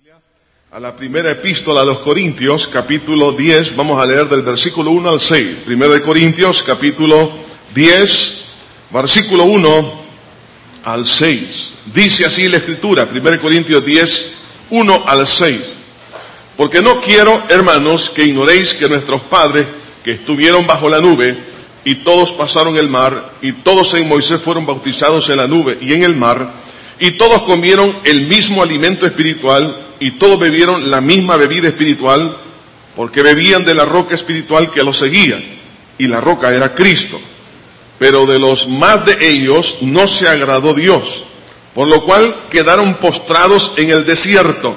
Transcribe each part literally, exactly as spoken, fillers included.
Biblia a la primera epístola a los Corintios, capítulo diez, vamos a leer del versículo uno al seis. Primera de Corintios, capítulo diez, versículo uno al seis. Dice así la Escritura, Primera de Corintios diez, uno al seis. Porque no quiero, hermanos, que ignoréis que nuestros padres, que estuvieron bajo la nube, y todos pasaron el mar, y todos en Moisés fueron bautizados en la nube y en el mar, y todos comieron el mismo alimento espiritual, y todos bebieron la misma bebida espiritual, porque bebían de la roca espiritual que los seguía, y la roca era Cristo. Pero de los más de ellos no se agradó Dios, por lo cual quedaron postrados en el desierto.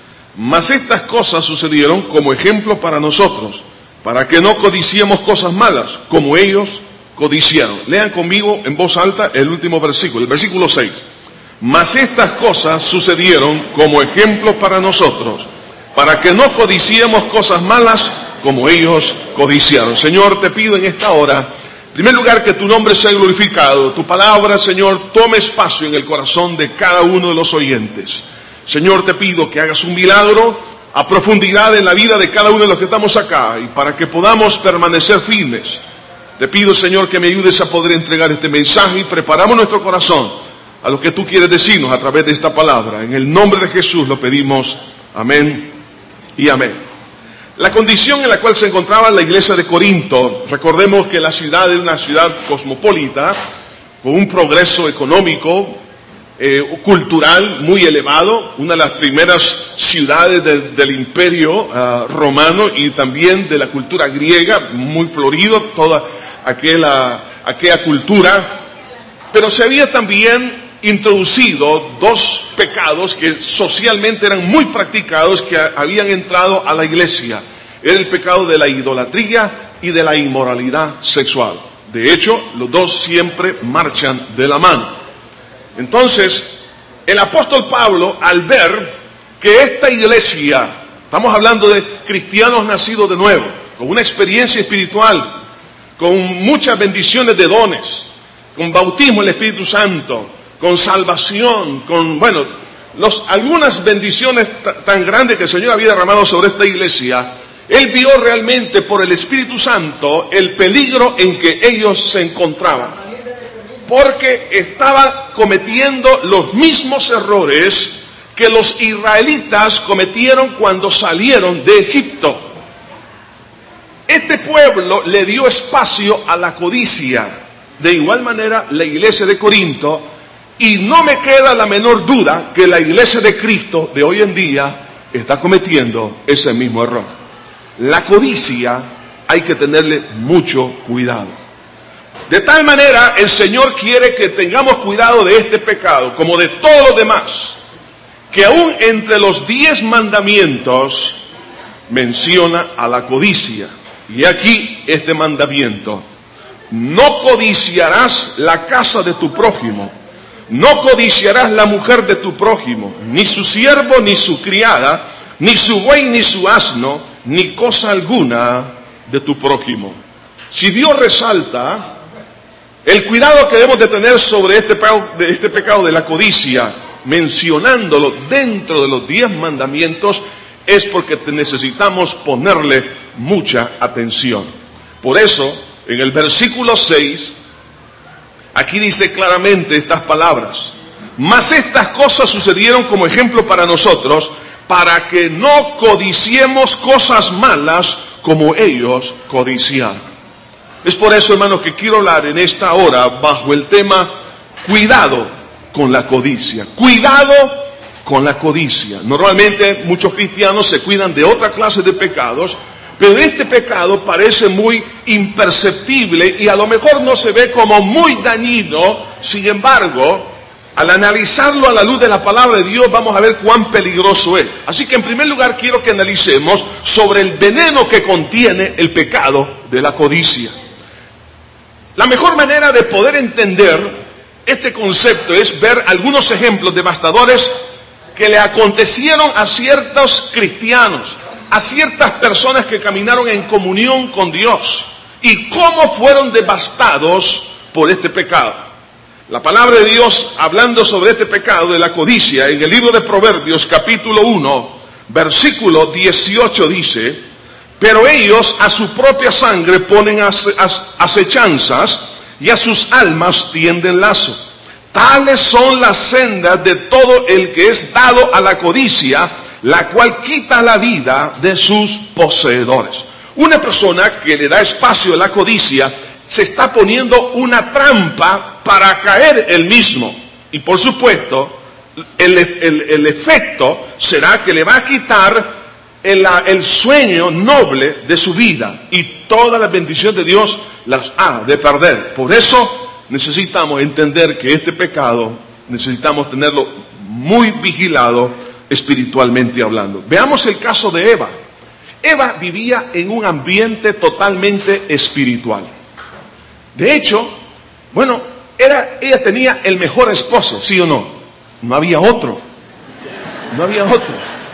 Mas estas cosas sucedieron como ejemplo para nosotros, para que no codiciemos cosas malas, como ellos codiciaron. Lean conmigo en voz alta el último versículo, el versículo seis. Mas estas cosas sucedieron como ejemplo para nosotros, para que no codiciemos cosas malas como ellos codiciaron. Señor, te pido en esta hora, en primer lugar, que tu nombre sea glorificado. Tu palabra, Señor, tome espacio en el corazón de cada uno de los oyentes. Señor, te pido que hagas un milagro a profundidad en la vida de cada uno de los que estamos acá, y para que podamos permanecer firmes. Te pido, Señor, que me ayudes a poder entregar este mensaje y preparamos nuestro corazón a lo que tú quieres decirnos a través de esta palabra. En el nombre de Jesús lo pedimos. Amén y amén. La condición en la cual se encontraba la iglesia de Corinto, recordemos que la ciudad era una ciudad cosmopolita, con un progreso económico, eh, cultural muy elevado, una de las primeras ciudades de, del imperio uh, romano, y también de la cultura griega, muy florido, toda aquella, aquella cultura. Pero se había también introducido dos pecados que socialmente eran muy practicados, que habían entrado a la iglesia. Era el pecado de la idolatría y de la inmoralidad sexual. De hecho, los dos siempre marchan de la mano. Entonces, el apóstol Pablo, al ver que esta iglesia, estamos hablando de cristianos nacidos de nuevo, con una experiencia espiritual, con muchas bendiciones de dones, con bautismo en el Espíritu Santo, con salvación, con, bueno, los, algunas bendiciones t- tan grandes que el Señor había derramado sobre esta iglesia, él vio realmente por el Espíritu Santo el peligro en que ellos se encontraban, porque estaban cometiendo los mismos errores que los israelitas cometieron cuando salieron de Egipto. Este pueblo le dio espacio a la codicia. De igual manera, la iglesia de Corinto, y no me queda la menor duda que la iglesia de Cristo de hoy en día está cometiendo ese mismo error. La codicia hay que tenerle mucho cuidado. De tal manera, el Señor quiere que tengamos cuidado de este pecado, como de todos los demás, que aún entre los diez mandamientos menciona a la codicia. Y aquí este mandamiento: no codiciarás la casa de tu prójimo, no codiciarás la mujer de tu prójimo, ni su siervo, ni su criada, ni su buey, ni su asno, ni cosa alguna de tu prójimo. Si Dios resalta el cuidado que debemos de tener sobre este pecado, de este pecado de la codicia, mencionándolo dentro de los diez mandamientos, es porque necesitamos ponerle mucha atención. Por eso, en el versículo seis, aquí dice claramente estas palabras: mas estas cosas sucedieron como ejemplo para nosotros, para que no codiciemos cosas malas como ellos codiciaron. Es por eso, hermanos, que quiero hablar en esta hora bajo el tema cuidado con la codicia. Cuidado con la codicia. Normalmente muchos cristianos se cuidan de otra clase de pecados, pero este pecado parece muy imperceptible y a lo mejor no se ve como muy dañino. Sin embargo, al analizarlo a la luz de la palabra de Dios, vamos a ver cuán peligroso es. Así que en primer lugar quiero que analicemos sobre el veneno que contiene el pecado de la codicia. La mejor manera de poder entender este concepto es ver algunos ejemplos devastadores que le acontecieron a ciertos cristianos, a ciertas personas que caminaron en comunión con Dios, y cómo fueron devastados por este pecado. La palabra de Dios, hablando sobre este pecado de la codicia, en el libro de Proverbios, capítulo uno, versículo dieciocho dice: pero ellos a su propia sangre ponen acechanzas y a sus almas tienden lazo. Tales son las sendas de todo el que es dado a la codicia, la cual quita la vida de sus poseedores. Una persona que le da espacio a la codicia se está poniendo una trampa para caer él mismo. Y por supuesto, el, el, el efecto será que le va a quitar el, el sueño noble de su vida. Y toda la bendición de Dios las ha de perder. Por eso necesitamos entender que este pecado necesitamos tenerlo muy vigilado espiritualmente hablando. Veamos el caso de Eva. Eva vivía en un ambiente totalmente espiritual. De hecho, bueno, era, ella tenía el mejor esposo, ¿sí o no? No había otro. No había otro.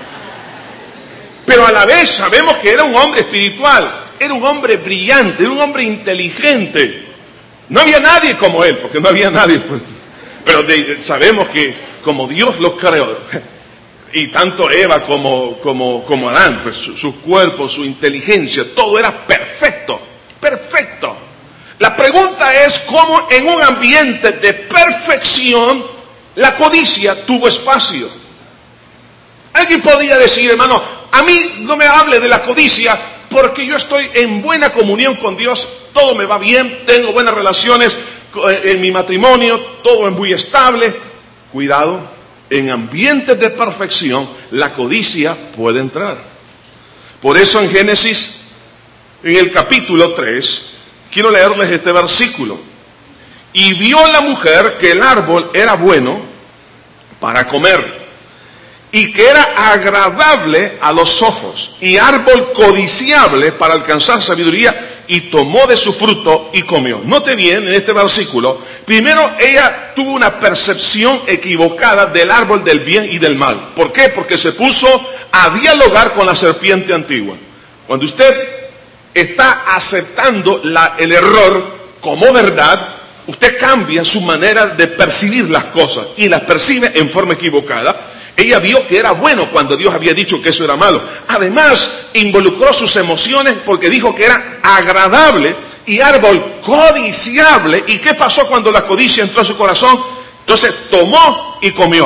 Pero a la vez sabemos que era un hombre espiritual, era un hombre brillante, era un hombre inteligente. No había nadie como él, porque no había nadie. Pues, pero de, sabemos que como Dios los creó, y tanto Eva como, como, como Adán, pues su, su cuerpo, su inteligencia, todo era perfecto, perfecto. La pregunta es cómo en un ambiente de perfección la codicia tuvo espacio. Alguien podría decir, hermano, a mí no me hable de la codicia porque yo estoy en buena comunión con Dios, todo me va bien, tengo buenas relaciones en mi matrimonio, todo es muy estable. Cuidado, en ambientes de perfección la codicia puede entrar. Por eso en Génesis, en el capítulo tres, quiero leerles este versículo. Y vio la mujer que el árbol era bueno para comer, y que era agradable a los ojos, y árbol codiciable para alcanzar sabiduría, y tomó de su fruto y comió. Note bien en este versículo, primero ella tuvo una percepción equivocada del árbol del bien y del mal. ¿Por qué? Porque se puso a dialogar con la serpiente antigua. Cuando usted está aceptando la, el error como verdad, usted cambia su manera de percibir las cosas y las percibe en forma equivocada. Ella vio que era bueno cuando Dios había dicho que eso era malo. Además, involucró sus emociones porque dijo que era agradable y árbol codiciable. ¿Y qué pasó cuando la codicia entró en su corazón? Entonces tomó y comió.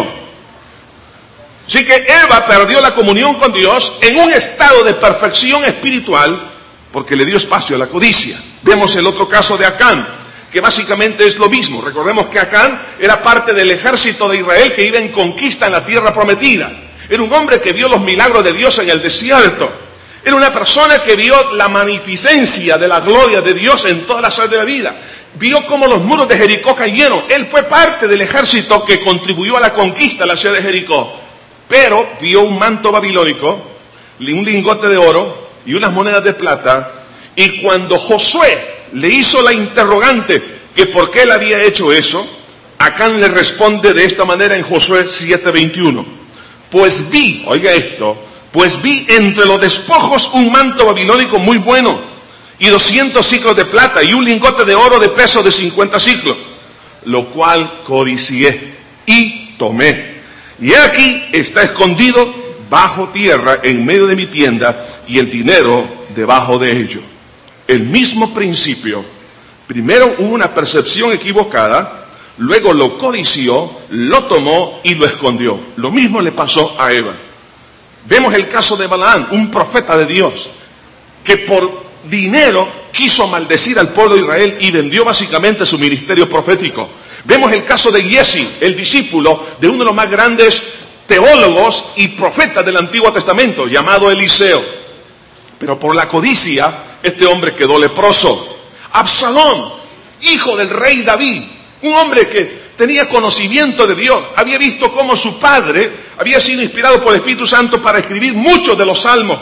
Así que Eva perdió la comunión con Dios en un estado de perfección espiritual porque le dio espacio a la codicia. Vemos el otro caso de Acán, que básicamente es lo mismo. Recordemos que Acán era parte del ejército de Israel que iba en conquista en la tierra prometida. Era un hombre que vio los milagros de Dios en el desierto. Era una persona que vio la magnificencia de la gloria de Dios en todas las áreas de la vida. Vio cómo los muros de Jericó cayeron. Él fue parte del ejército que contribuyó a la conquista de la ciudad de Jericó. Pero vio un manto babilónico, un lingote de oro y unas monedas de plata. Y cuando Josué le hizo la interrogante que por qué él había hecho eso, Acán le responde de esta manera en Josué siete veintiuno. Pues vi, oiga esto, pues vi entre los despojos un manto babilónico muy bueno y doscientos siclos de plata y un lingote de oro de peso de cincuenta siclos, lo cual codicié y tomé. Y he aquí está escondido bajo tierra en medio de mi tienda y el dinero debajo de ello. El mismo principio. Primero hubo una percepción equivocada, luego lo codició, lo tomó y lo escondió. Lo mismo le pasó a Eva. Vemos el caso de Balaam, un profeta de Dios, que por dinero quiso maldecir al pueblo de Israel y vendió básicamente su ministerio profético. Vemos el caso de Giesi, el discípulo de uno de los más grandes teólogos y profetas del Antiguo Testamento, llamado Eliseo. Pero por la codicia, este hombre quedó leproso. Absalón, hijo del rey David, un hombre que tenía conocimiento de Dios, había visto cómo su padre había sido inspirado por el Espíritu Santo para escribir muchos de los salmos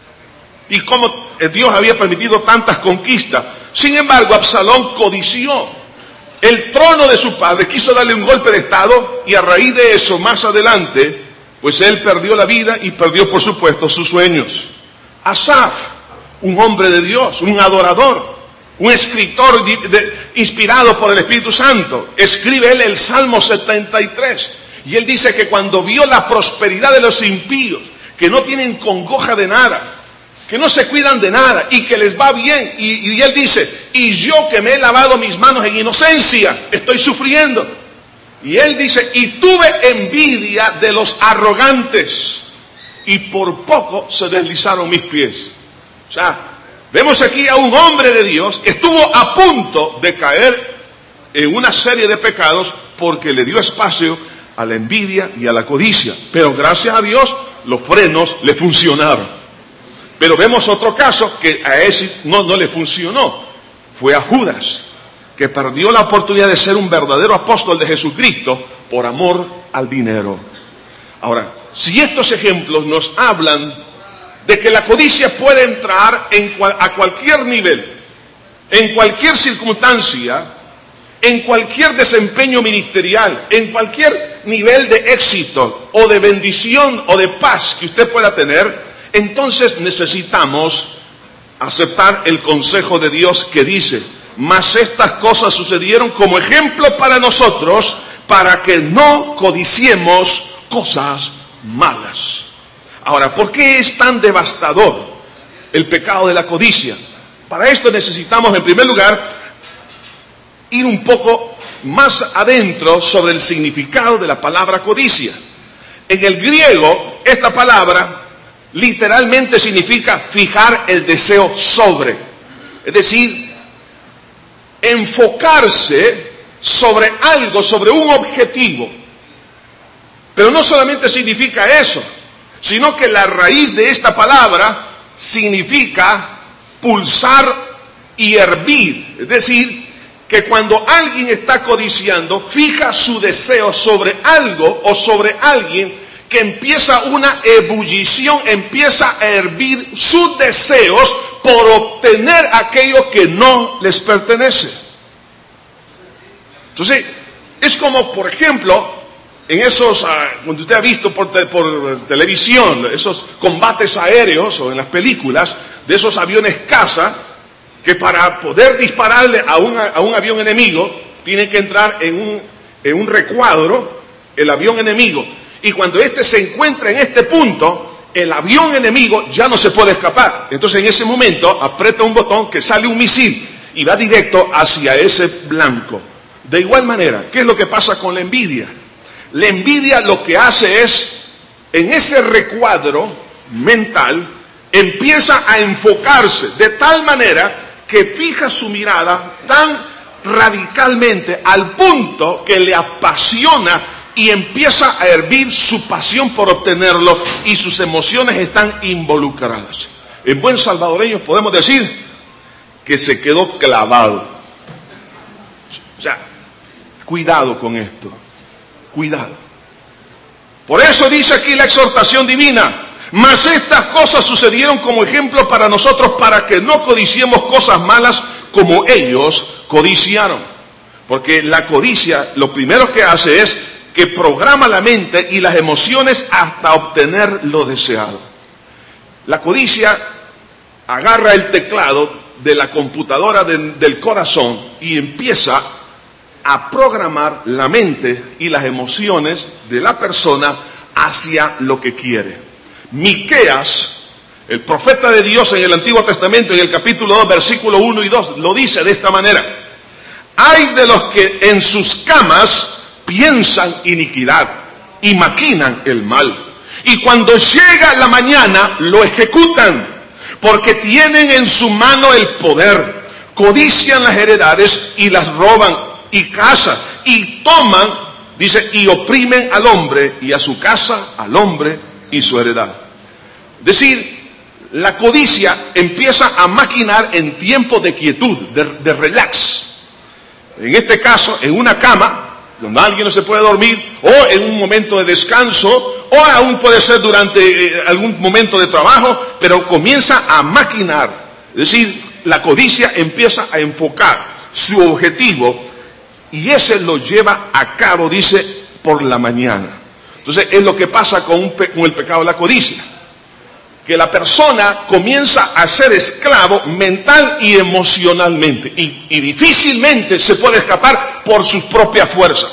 y cómo Dios había permitido tantas conquistas. Sin embargo, Absalón codició el trono de su padre, quiso darle un golpe de estado y a raíz de eso, más adelante, pues él perdió la vida y perdió, por supuesto, sus sueños. Asaf, un hombre de Dios, un adorador, un escritor de, de, inspirado por el Espíritu Santo, escribe él el Salmo setenta y tres, y él dice que cuando vio la prosperidad de los impíos, que no tienen congoja de nada, que no se cuidan de nada y que les va bien. Y, y él dice, y yo que me he lavado mis manos en inocencia, estoy sufriendo. Y él dice, y tuve envidia de los arrogantes, y por poco se deslizaron mis pies. O sea, vemos aquí a un hombre de Dios que estuvo a punto de caer en una serie de pecados porque le dio espacio a la envidia y a la codicia. Pero gracias a Dios, los frenos le funcionaron. Pero vemos otro caso que a ese no, no le funcionó. Fue a Judas, que perdió la oportunidad de ser un verdadero apóstol de Jesucristo por amor al dinero. Ahora, si estos ejemplos nos hablan de que la codicia puede entrar en cual, a cualquier nivel, en cualquier circunstancia, en cualquier desempeño ministerial, en cualquier nivel de éxito o de bendición o de paz que usted pueda tener, entonces necesitamos aceptar el consejo de Dios que dice, mas estas cosas sucedieron como ejemplo para nosotros, para que no codiciemos cosas malas. Ahora, ¿por qué es tan devastador el pecado de la codicia? Para esto necesitamos, en primer lugar, ir un poco más adentro sobre el significado de la palabra codicia. En el griego, esta palabra literalmente significa fijar el deseo sobre. Es decir, enfocarse sobre algo, sobre un objetivo. Pero no solamente significa eso, sino que la raíz de esta palabra significa pulsar y hervir. Es decir, que cuando alguien está codiciando, fija su deseo sobre algo o sobre alguien, que empieza una ebullición, empieza a hervir sus deseos por obtener aquello que no les pertenece. Entonces, es como, por ejemplo, en esos, uh, cuando usted ha visto por, te, por televisión, esos combates aéreos o en las películas, de esos aviones caza, que para poder dispararle a un, a un avión enemigo, tiene que entrar en un, en un recuadro el avión enemigo. Y cuando éste se encuentra en este punto, el avión enemigo ya no se puede escapar. Entonces en ese momento aprieta un botón que sale un misil y va directo hacia ese blanco. De igual manera, ¿qué es lo que pasa con la envidia? La envidia lo que hace es, en ese recuadro mental, empieza a enfocarse de tal manera que fija su mirada tan radicalmente al punto que le apasiona y empieza a hervir su pasión por obtenerlo y sus emociones están involucradas. En buen salvadoreño podemos decir que se quedó clavado. O sea, cuidado con esto, cuidado. Por eso dice aquí la exhortación divina, mas estas cosas sucedieron como ejemplo para nosotros, para que no codiciemos cosas malas como ellos codiciaron. Porque la codicia lo primero que hace es que programa la mente y las emociones hasta obtener lo deseado. La codicia agarra el teclado de la computadora de, del corazón y empieza a programar la mente y las emociones de la persona hacia lo que quiere. Miqueas, el profeta de Dios en el Antiguo Testamento, en el capítulo dos, versículo uno y dos, lo dice de esta manera: hay de los que en sus camas piensan iniquidad y maquinan el mal, y cuando llega la mañana lo ejecutan, porque tienen en su mano el poder, codician las heredades y las roban y cazan y toman, dice, y oprimen al hombre y a su casa, al hombre y su heredad. Es decir, la codicia empieza a maquinar en tiempo de quietud, de, de relax. En este caso, en una cama donde alguien no se puede dormir, o en un momento de descanso, o aún puede ser durante eh, algún momento de trabajo, pero comienza a maquinar. Es decir, la codicia empieza a enfocar su objetivo y ese lo lleva a cabo, dice, por la mañana. Entonces es lo que pasa con, un pe- con el pecado de la codicia, que la persona comienza a ser esclavo mental y emocionalmente y, y difícilmente se puede escapar por sus propias fuerzas.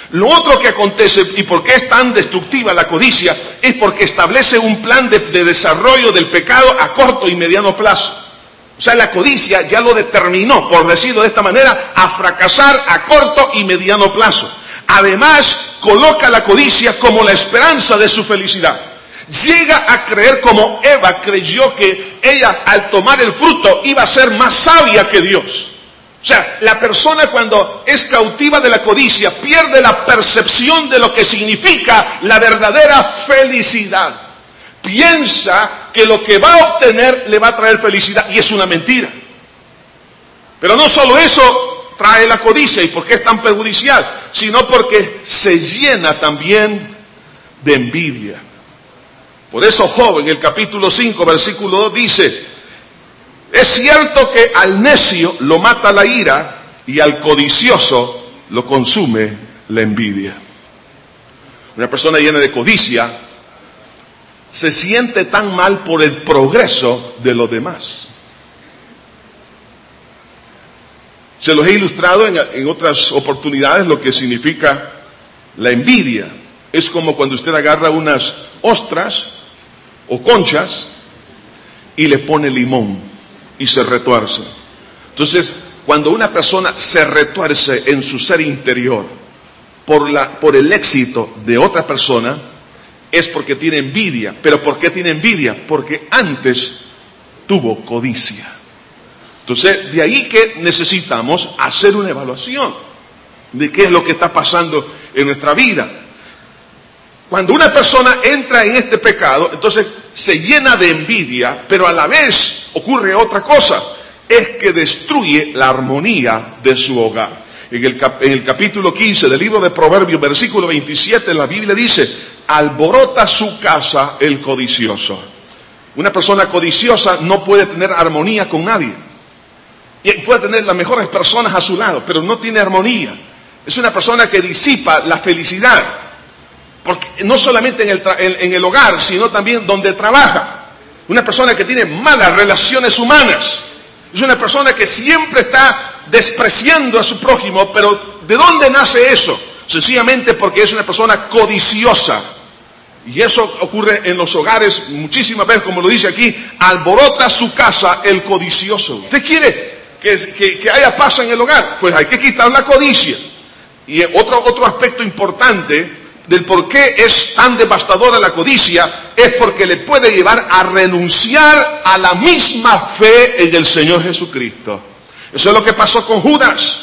Lo otro que acontece, y por qué es tan destructiva la codicia, es porque establece un plan de, de desarrollo del pecado a corto y mediano plazo. O sea, la codicia ya lo determinó, por decirlo de esta manera, a fracasar a corto y mediano plazo. Además, coloca la codicia como la esperanza de su felicidad. Llega a creer, como Eva creyó, que ella al tomar el fruto iba a ser más sabia que Dios. O sea, la persona cuando es cautiva de la codicia pierde la percepción de lo que significa la verdadera felicidad. Piensa que lo que va a obtener le va a traer felicidad, y es una mentira. Pero no solo eso trae la codicia, y por qué es tan perjudicial, sino porque se llena también de envidia. Por eso Job en el capítulo cinco, versículo dos dice: es cierto que al necio lo mata la ira y al codicioso lo consume la envidia. Una persona llena de codicia se siente tan mal por el progreso de los demás. Se los he ilustrado en, en otras oportunidades lo que significa la envidia. Es como cuando usted agarra unas ostras o conchas y le pone limón y se retuerce. Entonces, cuando una persona se retuerce en su ser interior por, la, por el éxito de otra persona, es porque tiene envidia. ¿Pero por qué tiene envidia? Porque antes tuvo codicia. Entonces, de ahí que necesitamos hacer una evaluación de qué es lo que está pasando en nuestra vida. Cuando una persona entra en este pecado, entonces se llena de envidia, pero a la vez ocurre otra cosa, es que destruye la armonía de su hogar. En el, cap- en el capítulo quince del libro de Proverbios, versículo veintisiete, la Biblia dice: alborota su casa el codicioso. Una persona codiciosa no puede tener armonía con nadie. Y puede tener las mejores personas a su lado, pero no tiene armonía. Es una persona que disipa la felicidad. Porque no solamente en el, tra- en, en el hogar, sino también donde trabaja. Una persona que tiene malas relaciones humanas. Es una persona que siempre está despreciando a su prójimo. Pero ¿de dónde nace eso? Sencillamente porque es una persona codiciosa. Y eso ocurre en los hogares muchísimas veces, como lo dice aquí: alborota su casa el codicioso. ¿Usted quiere que, que, que haya paz en el hogar? Pues hay que quitar la codicia. Y otro, otro aspecto importante del por qué es tan devastadora la codicia es porque le puede llevar a renunciar a la misma fe en el Señor Jesucristo. Eso es lo que pasó con Judas.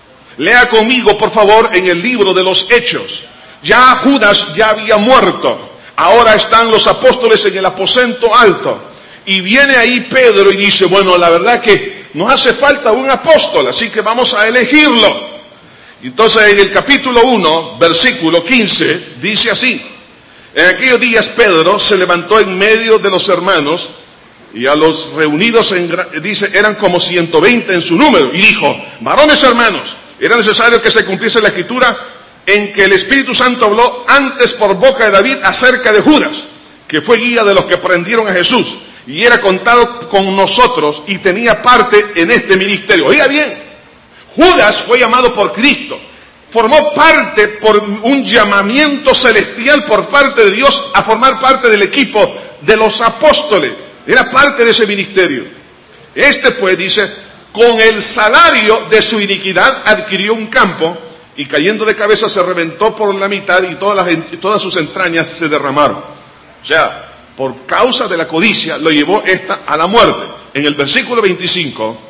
Lea conmigo, por favor, en el libro de los Hechos. Ya Judas ya había muerto. Ahora están los apóstoles en el aposento alto. Y viene ahí Pedro y dice: bueno, la verdad que nos hace falta un apóstol, así que vamos a elegirlo. Entonces en el capítulo uno, versículo quince, dice así: en aquellos días Pedro se levantó en medio de los hermanos, y a los reunidos, en, dice, eran como ciento veinte en su número, y dijo: varones hermanos, era necesario que se cumpliese la escritura en que el Espíritu Santo habló antes por boca de David acerca de Judas, que fue guía de los que prendieron a Jesús, y era contado con nosotros, y tenía parte en este ministerio. Oiga bien, Judas fue llamado por Cristo, formó parte por un llamamiento celestial por parte de Dios a formar parte del equipo de los apóstoles. Era parte de ese ministerio. Este pues dice: con el salario de su iniquidad adquirió un campo, y cayendo de cabeza se reventó por la mitad, y todas, las, todas sus entrañas se derramaron. O sea, por causa de la codicia lo llevó esta a la muerte. En el versículo veinticinco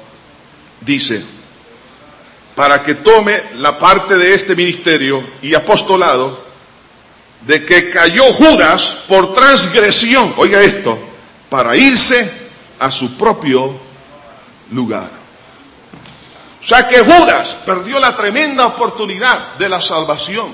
dice: para que tome la parte de este ministerio y apostolado, de que cayó Judas por transgresión, oiga esto, para irse a su propio lugar. O sea que Judas perdió la tremenda oportunidad de la salvación.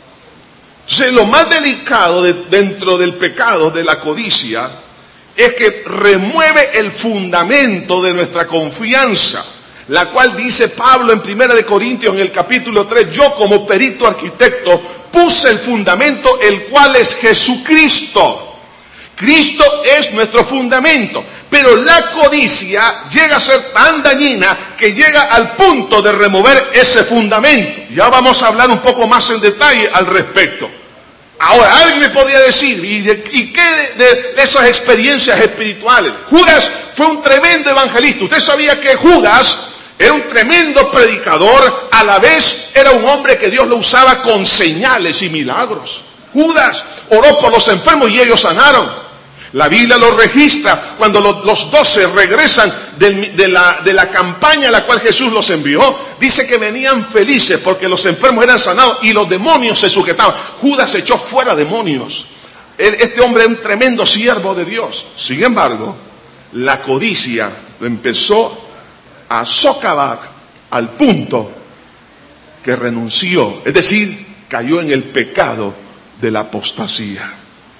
O sea, lo más delicado de, dentro del pecado de la codicia es que remueve el fundamento de nuestra confianza, la cual dice Pablo en primera de Corintios en el capítulo tres: yo como perito arquitecto puse el fundamento, el cual es Jesucristo. Cristo es nuestro fundamento, Pero la codicia llega a ser tan dañina que llega al punto de remover ese fundamento. Ya vamos a hablar un poco más en detalle al respecto. Ahora, alguien me podría decir, ¿y, de, y qué de, de, de esas experiencias espirituales? Judas fue un tremendo evangelista. ¿Usted sabía que Judas era un tremendo predicador? A la vez era un hombre que Dios lo usaba con señales y milagros. Judas oró por los enfermos y ellos sanaron. La Biblia lo registra cuando los, los doce regresan de, de, la, de la campaña a la cual Jesús los envió. Dice que venían felices porque los enfermos eran sanados y los demonios se sujetaban. Judas echó fuera demonios. Este hombre era un tremendo siervo de Dios. Sin embargo, la codicia lo empezó a socavar al punto que renunció. Es decir, cayó en el pecado de la apostasía.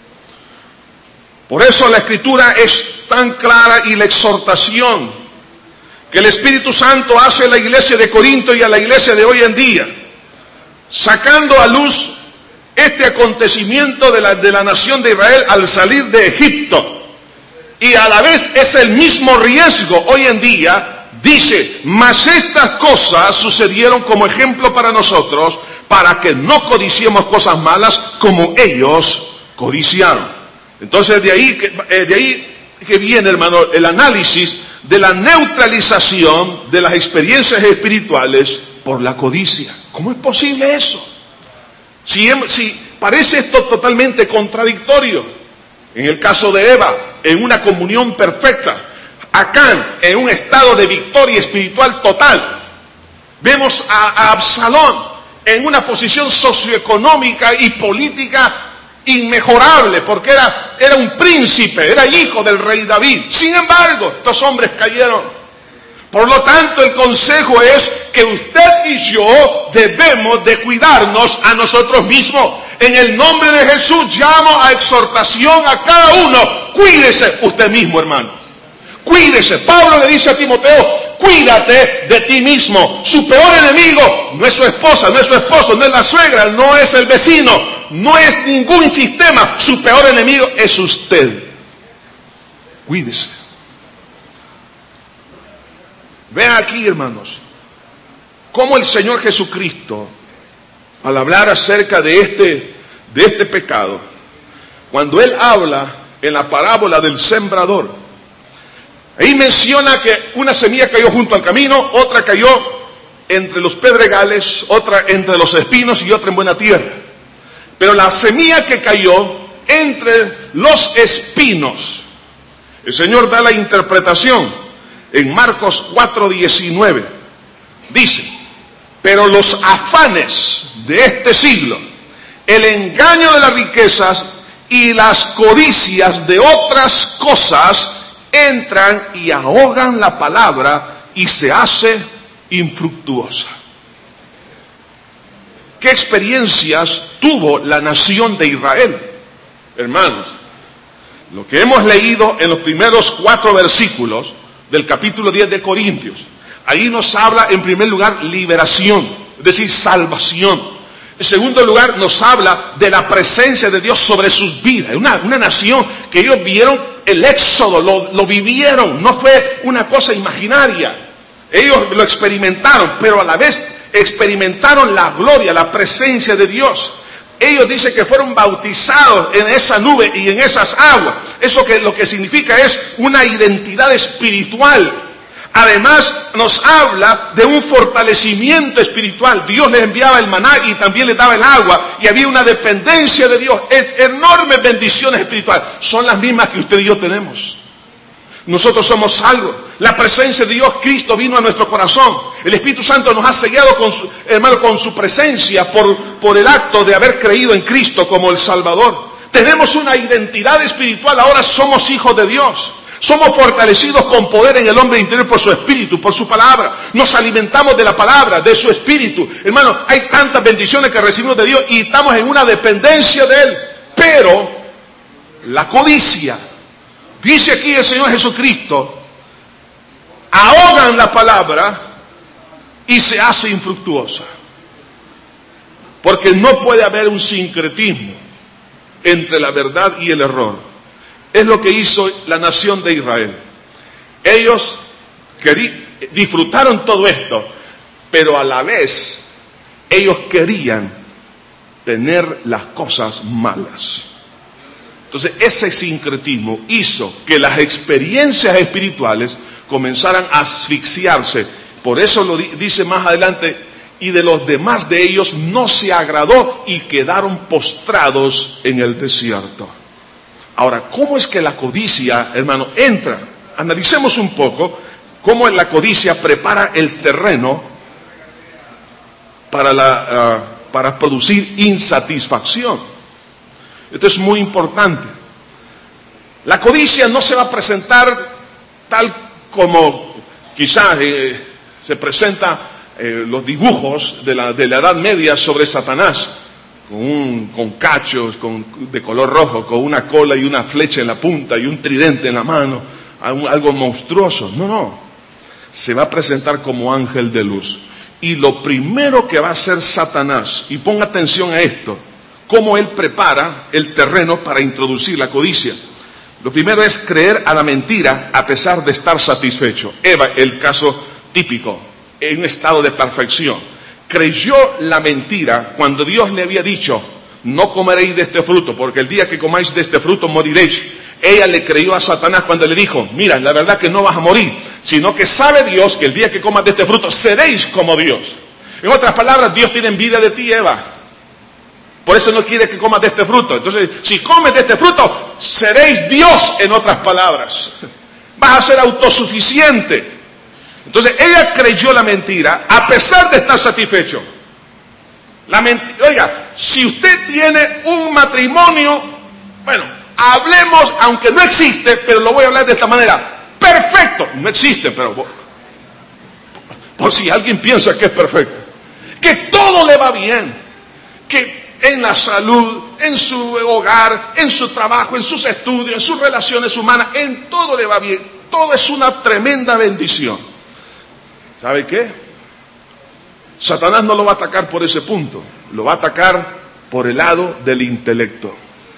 Por eso la Escritura es tan clara y la exhortación que el Espíritu Santo hace a la iglesia de Corinto y a la iglesia de hoy en día, sacando a luz este acontecimiento de la, de la nación de Israel al salir de Egipto. Y a la vez es el mismo riesgo hoy en día. Dice, mas estas cosas sucedieron como ejemplo para nosotros, para que no codiciemos cosas malas como ellos codiciaron. Entonces de ahí, de ahí que viene, hermano, el análisis de la neutralización de las experiencias espirituales por la codicia. ¿Cómo es posible eso? Si, si parece esto totalmente contradictorio. En el caso de Eva, en una comunión perfecta. Acán, en un estado de victoria espiritual total. Vemos a, a Absalón en una posición socioeconómica y política inmejorable, porque era, era un príncipe, era hijo del rey David. Sin embargo, estos hombres cayeron. Por lo tanto, el consejo es que usted y yo debemos de cuidarnos a nosotros mismos. En el nombre de Jesús llamo a exhortación a cada uno. Cuídese usted mismo, hermano. Cuídese. Pablo le dice a Timoteo, cuídate de ti mismo. Su peor enemigo no es su esposa, no es su esposo, no es la suegra, no es el vecino, no es ningún sistema. Su peor enemigo es usted. Cuídese. Vean aquí, hermanos, cómo el Señor Jesucristo, al hablar acerca de este, de este pecado, cuando Él habla en la parábola del sembrador, ahí menciona que una semilla cayó junto al camino, otra cayó entre los pedregales, otra entre los espinos y otra en buena tierra. Pero la semilla que cayó entre los espinos, el Señor da la interpretación en Marcos cuatro diecinueve. Dice, pero los afanes de este siglo, el engaño de las riquezas y las codicias de otras cosas entran y ahogan la palabra y se hace infructuosa. ¿Qué experiencias tuvo la nación de Israel? Hermanos, lo que hemos leído en los primeros cuatro versículos del capítulo diez de Corintios, ahí nos habla en primer lugar liberación, es decir, salvación. En segundo lugar nos habla de la presencia de Dios sobre sus vidas. Una, una nación que ellos vieron el éxodo, lo, lo vivieron, no fue una cosa imaginaria. Ellos lo experimentaron, pero a la vez experimentaron la gloria, la presencia de Dios. Ellos dicen que fueron bautizados en esa nube y en esas aguas. Eso que lo que significa es una identidad espiritual. Además nos habla de un fortalecimiento espiritual. Dios les enviaba el maná y también les daba el agua. Y había una dependencia de Dios. Enormes bendiciones espirituales. Son las mismas que usted y yo tenemos. Nosotros somos salvos. La presencia de Dios, Cristo vino a nuestro corazón. El Espíritu Santo nos ha sellado con su, hermano, con su presencia por, por el acto de haber creído en Cristo como el Salvador. Tenemos una identidad espiritual. Ahora somos hijos de Dios. Somos fortalecidos con poder en el hombre interior por su espíritu, por su palabra. Nos alimentamos de la palabra, de su espíritu. Hermano, hay tantas bendiciones que recibimos de Dios y estamos en una dependencia de Él. Pero la codicia, dice aquí el Señor Jesucristo, ahogan la palabra y se hace infructuosa. Porque no puede haber un sincretismo entre la verdad y el error. Es lo que hizo la nación de Israel. Ellos querí, disfrutaron todo esto, pero a la vez ellos querían tener las cosas malas. Entonces ese sincretismo hizo que las experiencias espirituales comenzaran a asfixiarse. Por eso lo dice más adelante, y de los demás de ellos no se agradó y quedaron postrados en el desierto. Ahora, ¿cómo es que la codicia, hermano, entra? Analicemos un poco cómo la codicia prepara el terreno para, la, uh, para producir insatisfacción. Esto es muy importante. La codicia no se va a presentar tal como quizás eh, se presenta eh, los dibujos de la, de la Edad Media sobre Satanás, con, un, con cachos con, de color rojo, con una cola y una flecha en la punta y un tridente en la mano, algo monstruoso. No, no. Se va a presentar como ángel de luz. Y lo primero que va a hacer Satanás, y ponga atención a esto, cómo él prepara el terreno para introducir la codicia. Lo primero es creer a la mentira a pesar de estar satisfecho. Eva, el caso típico, en un estado de perfección. Creyó la mentira cuando Dios le había dicho, no comeréis de este fruto, porque el día que comáis de este fruto moriréis. Ella le creyó a Satanás cuando le dijo, mira, la verdad que no vas a morir, sino que sabe Dios que el día que comas de este fruto seréis como Dios. En otras palabras, Dios tiene envidia de ti, Eva. Por eso no quiere que comas de este fruto. Entonces, si comes de este fruto, seréis Dios, en otras palabras. Vas a ser autosuficiente. Entonces, ella creyó la mentira a pesar de estar satisfecho. La mentira, oiga, si usted tiene un matrimonio, bueno, hablemos, aunque no existe, pero lo voy a hablar de esta manera. Perfecto, no existe, pero por, por si alguien piensa que es perfecto. Que todo le va bien, que en la salud, en su hogar, en su trabajo, en sus estudios, en sus relaciones humanas, en todo le va bien. Todo es una tremenda bendición. ¿Sabe qué? Satanás no lo va a atacar por ese punto, lo va a atacar por el lado del intelecto.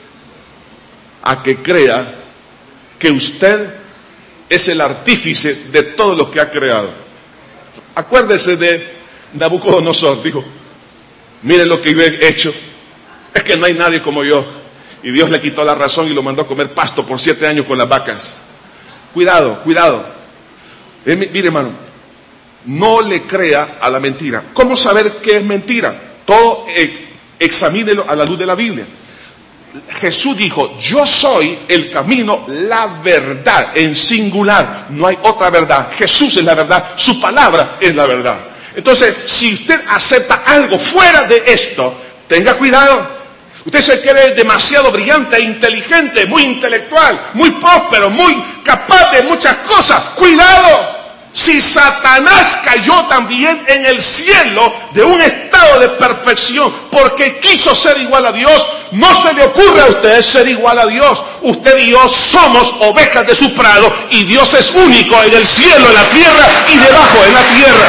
A que crea que usted es el artífice de todo lo que ha creado. Acuérdese de Nabucodonosor, dijo, miren lo que yo he hecho, es que no hay nadie como yo. Y Dios le quitó la razón y lo mandó a comer pasto por siete años con las vacas. Cuidado, cuidado. Eh, mire, hermano, no le crea a la mentira. ¿Cómo saber qué es mentira? Todo eh, examínelo a la luz de la Biblia. Jesús dijo, yo soy el camino, la verdad, en singular, no hay otra verdad. Jesús es la verdad, su palabra es la verdad. Entonces, si usted acepta algo fuera de esto, tenga cuidado. Usted se cree demasiado brillante e inteligente, muy intelectual, muy próspero, muy capaz de muchas cosas. ¡Cuidado! Si Satanás cayó también en el cielo de un estado de perfección porque quiso ser igual a Dios, no se le ocurre a usted ser igual a Dios. Usted y yo somos ovejas de su prado y Dios es único en el cielo, en la tierra y debajo en la tierra.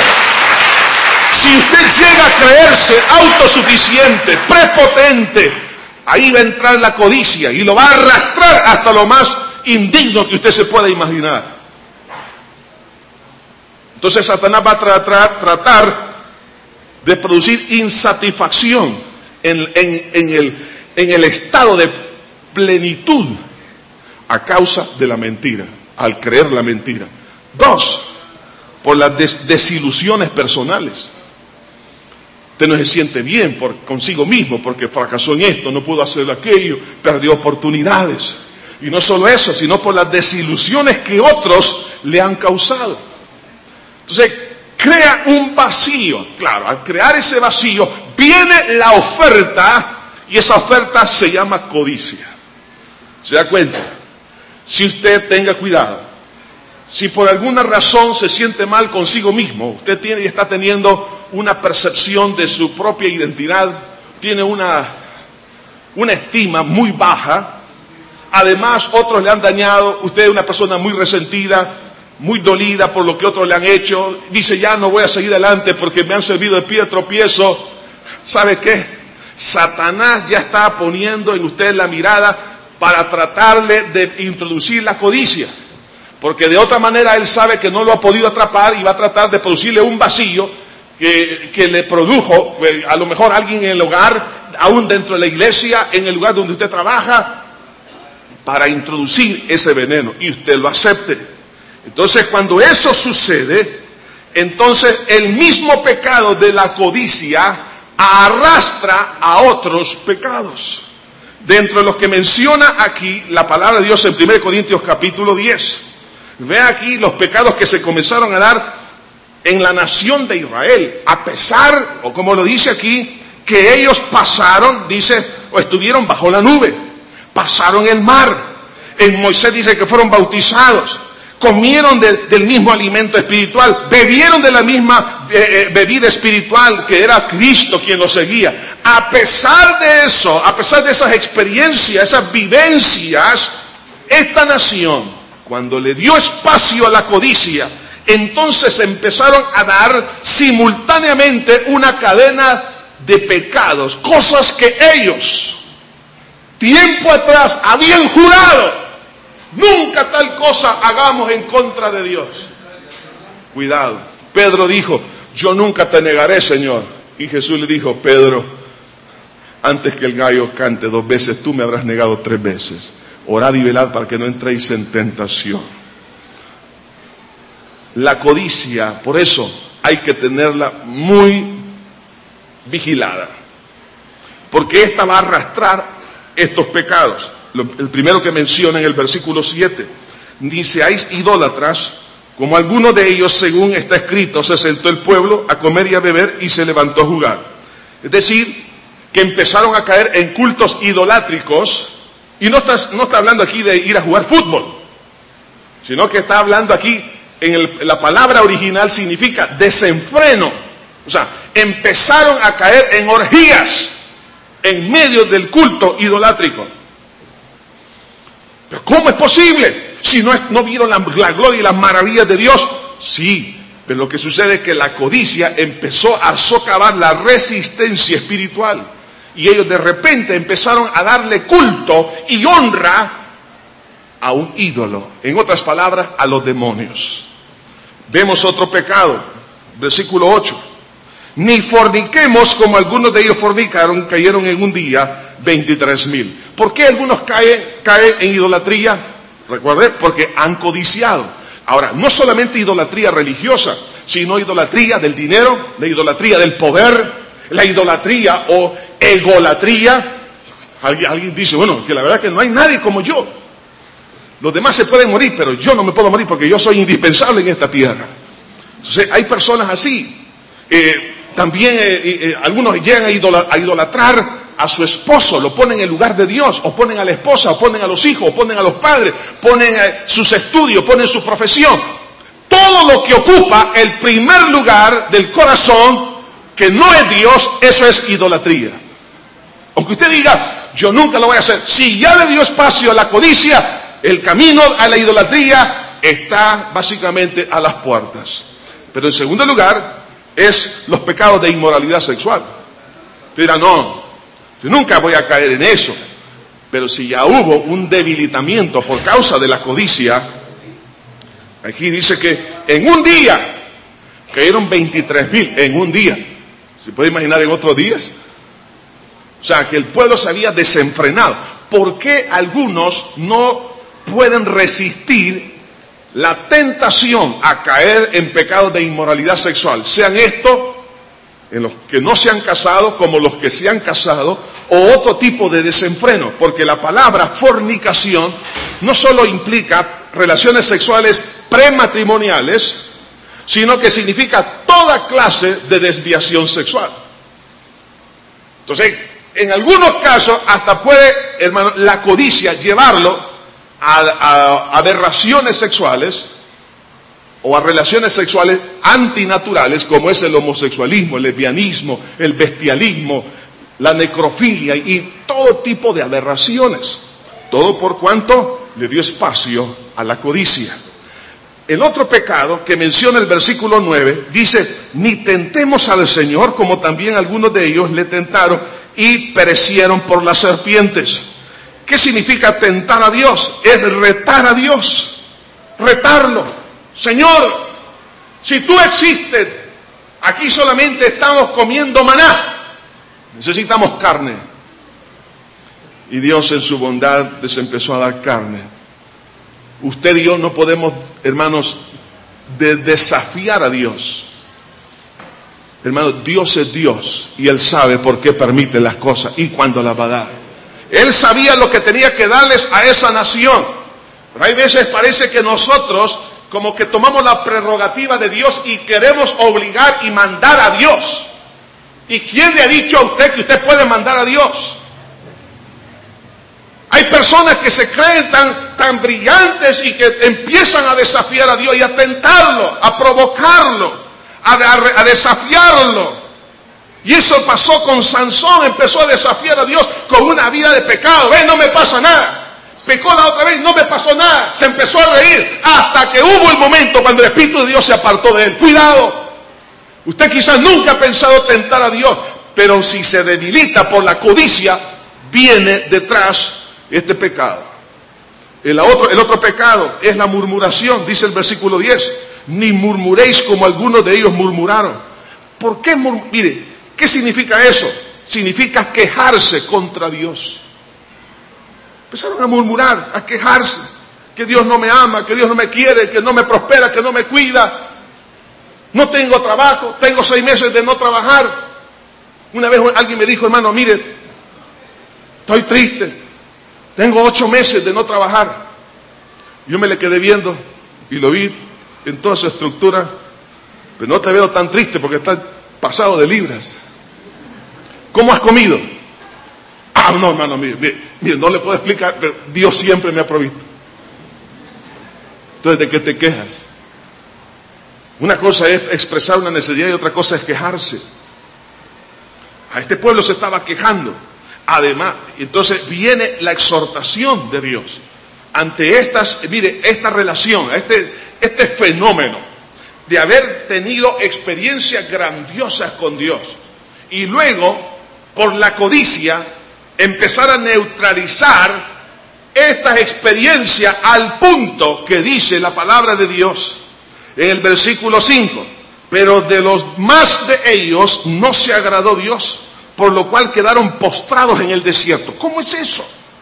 Si usted llega a creerse autosuficiente, prepotente, ahí va a entrar la codicia y lo va a arrastrar hasta lo más indigno que usted se pueda imaginar. Entonces Satanás va a tratar, tratar de producir insatisfacción en, en, en, el, en el estado de plenitud a causa de la mentira, al creer la mentira. Dos, por las des, desilusiones personales. Usted no se siente bien por consigo mismo porque fracasó en esto, no pudo hacer aquello, perdió oportunidades. Y no solo eso, sino por las desilusiones que otros le han causado. Entonces, crea un vacío. Claro, al crear ese vacío, viene la oferta, y esa oferta se llama codicia. ¿Se da cuenta? Si usted tenga cuidado, si por alguna razón se siente mal consigo mismo, usted tiene y está teniendo una percepción de su propia identidad, tiene una, una estima muy baja, además otros le han dañado, usted es una persona muy resentida, muy dolida por lo que otros le han hecho, dice ya no voy a seguir adelante porque me han servido de pie de tropiezo. ¿Sabe qué? Satanás ya está poniendo en usted la mirada para tratarle de introducir la codicia. porque de otra manera él sabe que no lo ha podido atrapar y va a tratar de producirle un vacío que, que le produjo a lo mejor alguien en el hogar, aún dentro de la iglesia, en el lugar donde usted trabaja, para introducir ese veneno y usted lo acepte. Entonces, cuando eso sucede, entonces el mismo pecado de la codicia arrastra a otros pecados. Dentro de los que menciona aquí la palabra de Dios en primera Corintios capítulo diez. Ve aquí los pecados que se comenzaron a dar en la nación de Israel, a pesar, o como lo dice aquí, que ellos pasaron, dice, o estuvieron bajo la nube, pasaron el mar. En Moisés dice que fueron bautizados, comieron de, del mismo alimento espiritual, bebieron de la misma eh, bebida espiritual que era Cristo quien los seguía. A pesar de eso, a pesar de esas experiencias, esas vivencias, esta nación, cuando le dio espacio a la codicia, entonces empezaron a dar simultáneamente una cadena de pecados, cosas que ellos, tiempo atrás, habían jurado. Nunca tal cosa hagamos en contra de Dios. Cuidado. Pedro dijo, yo nunca te negaré, Señor. Y Jesús le dijo, Pedro, antes que el gallo cante dos veces, tú me habrás negado tres veces. Orad y velad para que no entréis en tentación. La codicia, por eso hay que tenerla muy vigilada, porque esta va a arrastrar estos pecados. El primero que menciona en el versículo siete, dice, hay idólatras, como algunos de ellos, según está escrito, se sentó el pueblo a comer y a beber y se levantó a jugar. Es decir, que empezaron a caer en cultos idolátricos, y no está, no está hablando aquí de ir a jugar fútbol, sino que está hablando aquí, en el, la palabra original significa desenfreno. O sea, empezaron a caer en orgías en medio del culto idolátrico. ¿Pero cómo es posible? Si no, es, no vieron la, la gloria y las maravillas de Dios. Sí, pero lo que sucede es que la codicia empezó a socavar la resistencia espiritual. Y ellos de repente empezaron a darle culto y honra a un ídolo. En otras palabras, a los demonios. Vemos otro pecado, versículo ocho. Ni forniquemos como algunos de ellos fornicaron, cayeron en un día veintitrés mil. ¿Por qué algunos caen, caen en idolatría? Recuerde, porque han codiciado. Ahora, no solamente idolatría religiosa, sino idolatría del dinero, la idolatría del poder, la idolatría o egolatría. Alguien, alguien dice, bueno, que la verdad es que no hay nadie como yo. Los demás se pueden morir, pero yo no me puedo morir porque yo soy indispensable en esta tierra. Entonces, hay personas así. Eh, también eh, eh, algunos llegan a, idola, a idolatrar a su esposo, lo ponen en el lugar de Dios, o ponen a la esposa, o ponen a los hijos, o ponen a los padres, ponen eh, sus estudios, ponen su profesión. Todo lo que ocupa el primer lugar del corazón, que no es Dios, eso es idolatría. Aunque usted diga, yo nunca lo voy a hacer. Si ya le dio espacio a la codicia, el camino a la idolatría está básicamente a las puertas. Pero en segundo lugar, es los pecados de inmoralidad sexual. Usted dirá, no, yo nunca voy a caer en eso. Pero si ya hubo un debilitamiento por causa de la codicia, aquí dice que en un día cayeron veintitrés mil, en un día. ¿Se puede imaginar en otros días? O sea, que el pueblo se había desenfrenado. ¿Por qué algunos no pueden resistir la tentación a caer en pecados de inmoralidad sexual? Sean estos en los que no se han casado como los que se han casado, o otro tipo de desenfreno, porque la palabra fornicación no solo implica relaciones sexuales prematrimoniales, sino que significa toda clase de desviación sexual. Entonces, en algunos casos hasta puede, hermano, la codicia llevarlo a, a aberraciones sexuales o a relaciones sexuales antinaturales, como es el homosexualismo, el lesbianismo, el bestialismo, la necrofilia y todo tipo de aberraciones. Todo por cuanto le dio espacio a la codicia. El otro pecado que menciona el versículo nueve dice, ni tentemos al Señor como también algunos de ellos le tentaron y perecieron por las serpientes. ¿Qué significa tentar a Dios? Es retar a Dios. retarlo. Señor, si tú existes, aquí solamente estamos comiendo maná. Necesitamos carne. Y Dios en su bondad les empezó a dar carne. Usted y yo no podemos, hermanos, de desafiar a Dios. Hermanos, Dios es Dios y Él sabe por qué permite las cosas y cuándo las va a dar. Él sabía lo que tenía que darles a esa nación. Pero hay veces parece que nosotros como que tomamos la prerrogativa de Dios y queremos obligar y mandar a Dios. ¿Y quién le ha dicho a usted que usted puede mandar a Dios? Hay personas que se creen tan, tan brillantes y que empiezan a desafiar a Dios y a tentarlo, a provocarlo, a, a, a desafiarlo. Y eso pasó con Sansón, empezó a desafiar a Dios con una vida de pecado. Ve, no me pasa nada. Pecó la otra vez, no me pasó nada. Se empezó a reír hasta que hubo el momento cuando el Espíritu de Dios se apartó de él. Cuidado. Usted quizás nunca ha pensado tentar a Dios, pero si se debilita por la codicia, viene detrás este pecado. El otro, el otro pecado es la murmuración, dice el versículo diez. Ni murmuréis como algunos de ellos murmuraron. ¿Por qué? Mire, ¿qué significa eso? Significa quejarse contra Dios. Empezaron a murmurar, a quejarse, que Dios no me ama, que Dios no me quiere, que no me prospera, que no me cuida. No tengo trabajo, tengo seis meses de no trabajar. Una vez alguien me dijo, hermano, mire, estoy triste, tengo ocho meses de no trabajar. Yo me le quedé viendo y lo vi en toda su estructura, pero no te veo tan triste porque estás pasado de libras. ¿Cómo has comido? Ah, no, hermano, mire, mire, mire, no le puedo explicar, pero Dios siempre me ha provisto. Entonces, ¿de qué te quejas? Una cosa es expresar una necesidad y otra cosa es quejarse. A este pueblo se estaba quejando. Además, entonces viene la exhortación de Dios ante estas, mire, esta relación, este, este fenómeno de haber tenido experiencias grandiosas con Dios y luego, por la codicia, empezar a neutralizar estas experiencias al punto que dice la palabra de Dios en el versículo cinco, pero de los más de ellos no se agradó Dios, por lo cual quedaron postrados en el desierto. ¿Cómo es eso?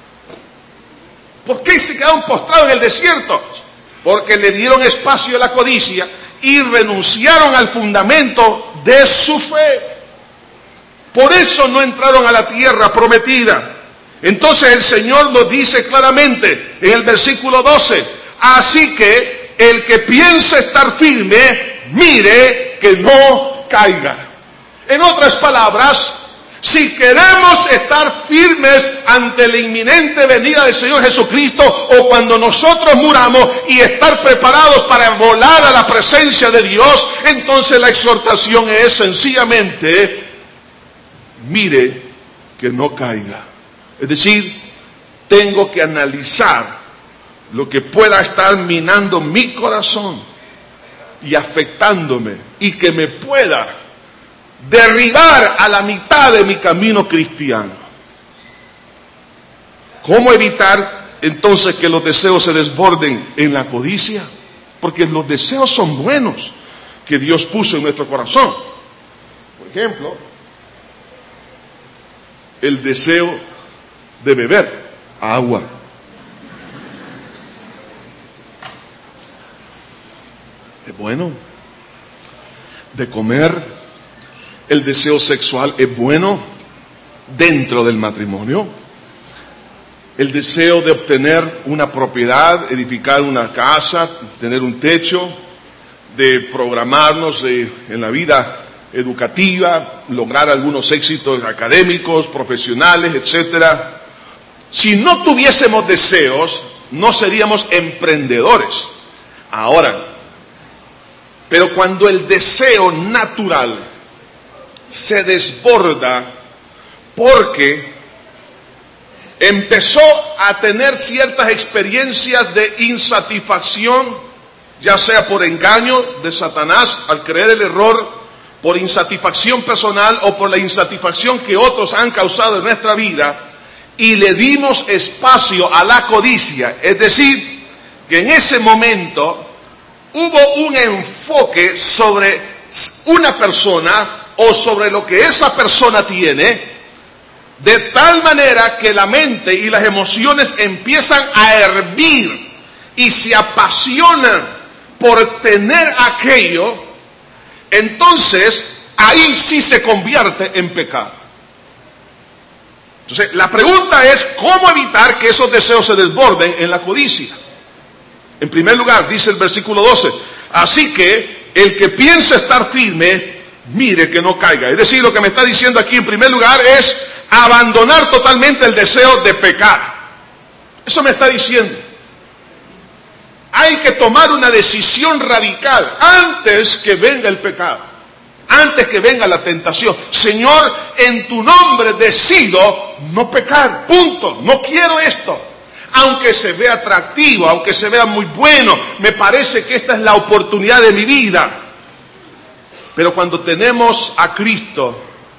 ¿Por qué se quedaron postrados en el desierto? Porque le dieron espacio a la codicia y renunciaron al fundamento de su fe. Por eso no entraron a la tierra prometida. Entonces el Señor nos dice claramente en el versículo doce, así que el que piensa estar firme, mire que no caiga. En otras palabras, si queremos estar firmes ante la inminente venida del Señor Jesucristo o cuando nosotros muramos y estar preparados para volar a la presencia de Dios, entonces la exhortación es sencillamente, mire que no caiga. Es decir, tengo que analizar lo que pueda estar minando mi corazón y afectándome y que me pueda derribar a la mitad de mi camino cristiano. ¿Cómo evitar entonces que los deseos se desborden en la codicia? Porque los deseos son buenos que Dios puso en nuestro corazón. Por ejemplo, el deseo de beber agua. Es bueno. De comer, el deseo sexual es bueno dentro del matrimonio. El deseo de obtener una propiedad, edificar una casa, tener un techo, de programarnos eh, en la vida educativa, lograr algunos éxitos académicos, profesionales, etcétera. Si no tuviésemos deseos, no seríamos emprendedores. Ahora, pero cuando el deseo natural se desborda porque empezó a tener ciertas experiencias de insatisfacción, ya sea por engaño de Satanás al creer el error, por insatisfacción personal o por la insatisfacción que otros han causado en nuestra vida, y le dimos espacio a la codicia, es decir, que en ese momento hubo un enfoque sobre una persona o sobre lo que esa persona tiene, de tal manera que la mente y las emociones empiezan a hervir y se apasionan por tener aquello, entonces ahí sí se convierte en pecado. Entonces la pregunta es, ¿cómo evitar que esos deseos se desborden en la codicia? En primer lugar, dice el versículo doce, así que el que piensa estar firme, mire que no caiga. Es decir, lo que me está diciendo aquí en primer lugar es abandonar totalmente el deseo de pecar. Eso me está diciendo. Hay que tomar una decisión radical antes que venga el pecado, antes que venga la tentación. Señor, en tu nombre decido no pecar, punto. No quiero esto. Aunque se vea atractivo, aunque se vea muy bueno, me parece que esta es la oportunidad de mi vida. Pero cuando tenemos a Cristo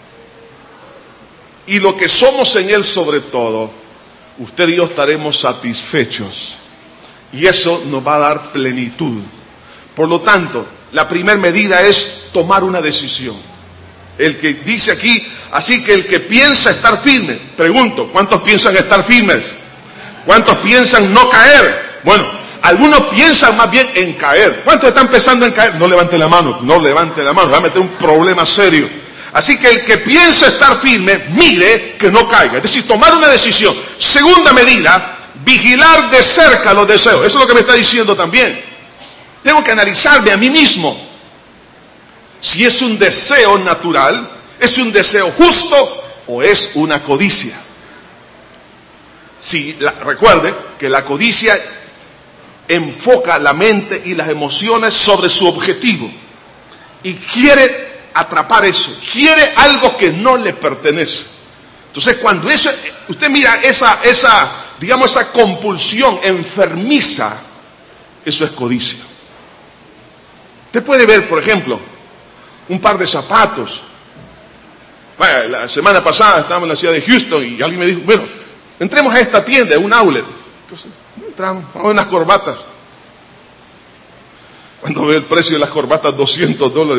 y lo que somos en Él sobre todo, usted y yo estaremos satisfechos. Y eso nos va a dar plenitud. Por lo tanto, la primera medida es tomar una decisión. El que dice aquí, así que el que piensa estar firme. Pregunto, ¿cuántos piensan estar firmes? ¿Cuántos piensan no caer? Bueno, algunos piensan más bien en caer. ¿Cuántos están pensando en caer? No levante la mano, no levante la mano, va a meter un problema serio. Así que el que piensa estar firme, mire que no caiga. Es decir, tomar una decisión. Segunda medida, vigilar de cerca los deseos. Eso es lo que me está diciendo también. Tengo que analizarme a mí mismo. Si es un deseo natural, es un deseo justo o es una codicia. Si la, recuerde que la codicia enfoca la mente y las emociones sobre su objetivo y quiere atrapar eso, quiere algo que no le pertenece. Entonces, cuando eso, usted mira esa, esa, digamos, esa compulsión enfermiza, eso es codicia. Usted puede ver, por ejemplo, un par de zapatos. Vaya, la semana pasada estábamos en la ciudad de Houston y alguien me dijo, bueno, entremos a esta tienda, un outlet. Entonces, entramos, vamos a ver unas corbatas. Cuando veo el precio de las corbatas, doscientos dólares.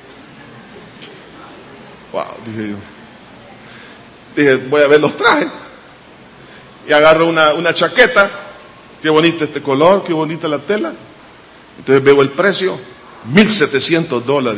Wow, dije yo. Dije, voy a ver los trajes. Y agarro una, una chaqueta. Qué bonito este color, qué bonita la tela. Entonces veo el precio, mil setecientos dólares.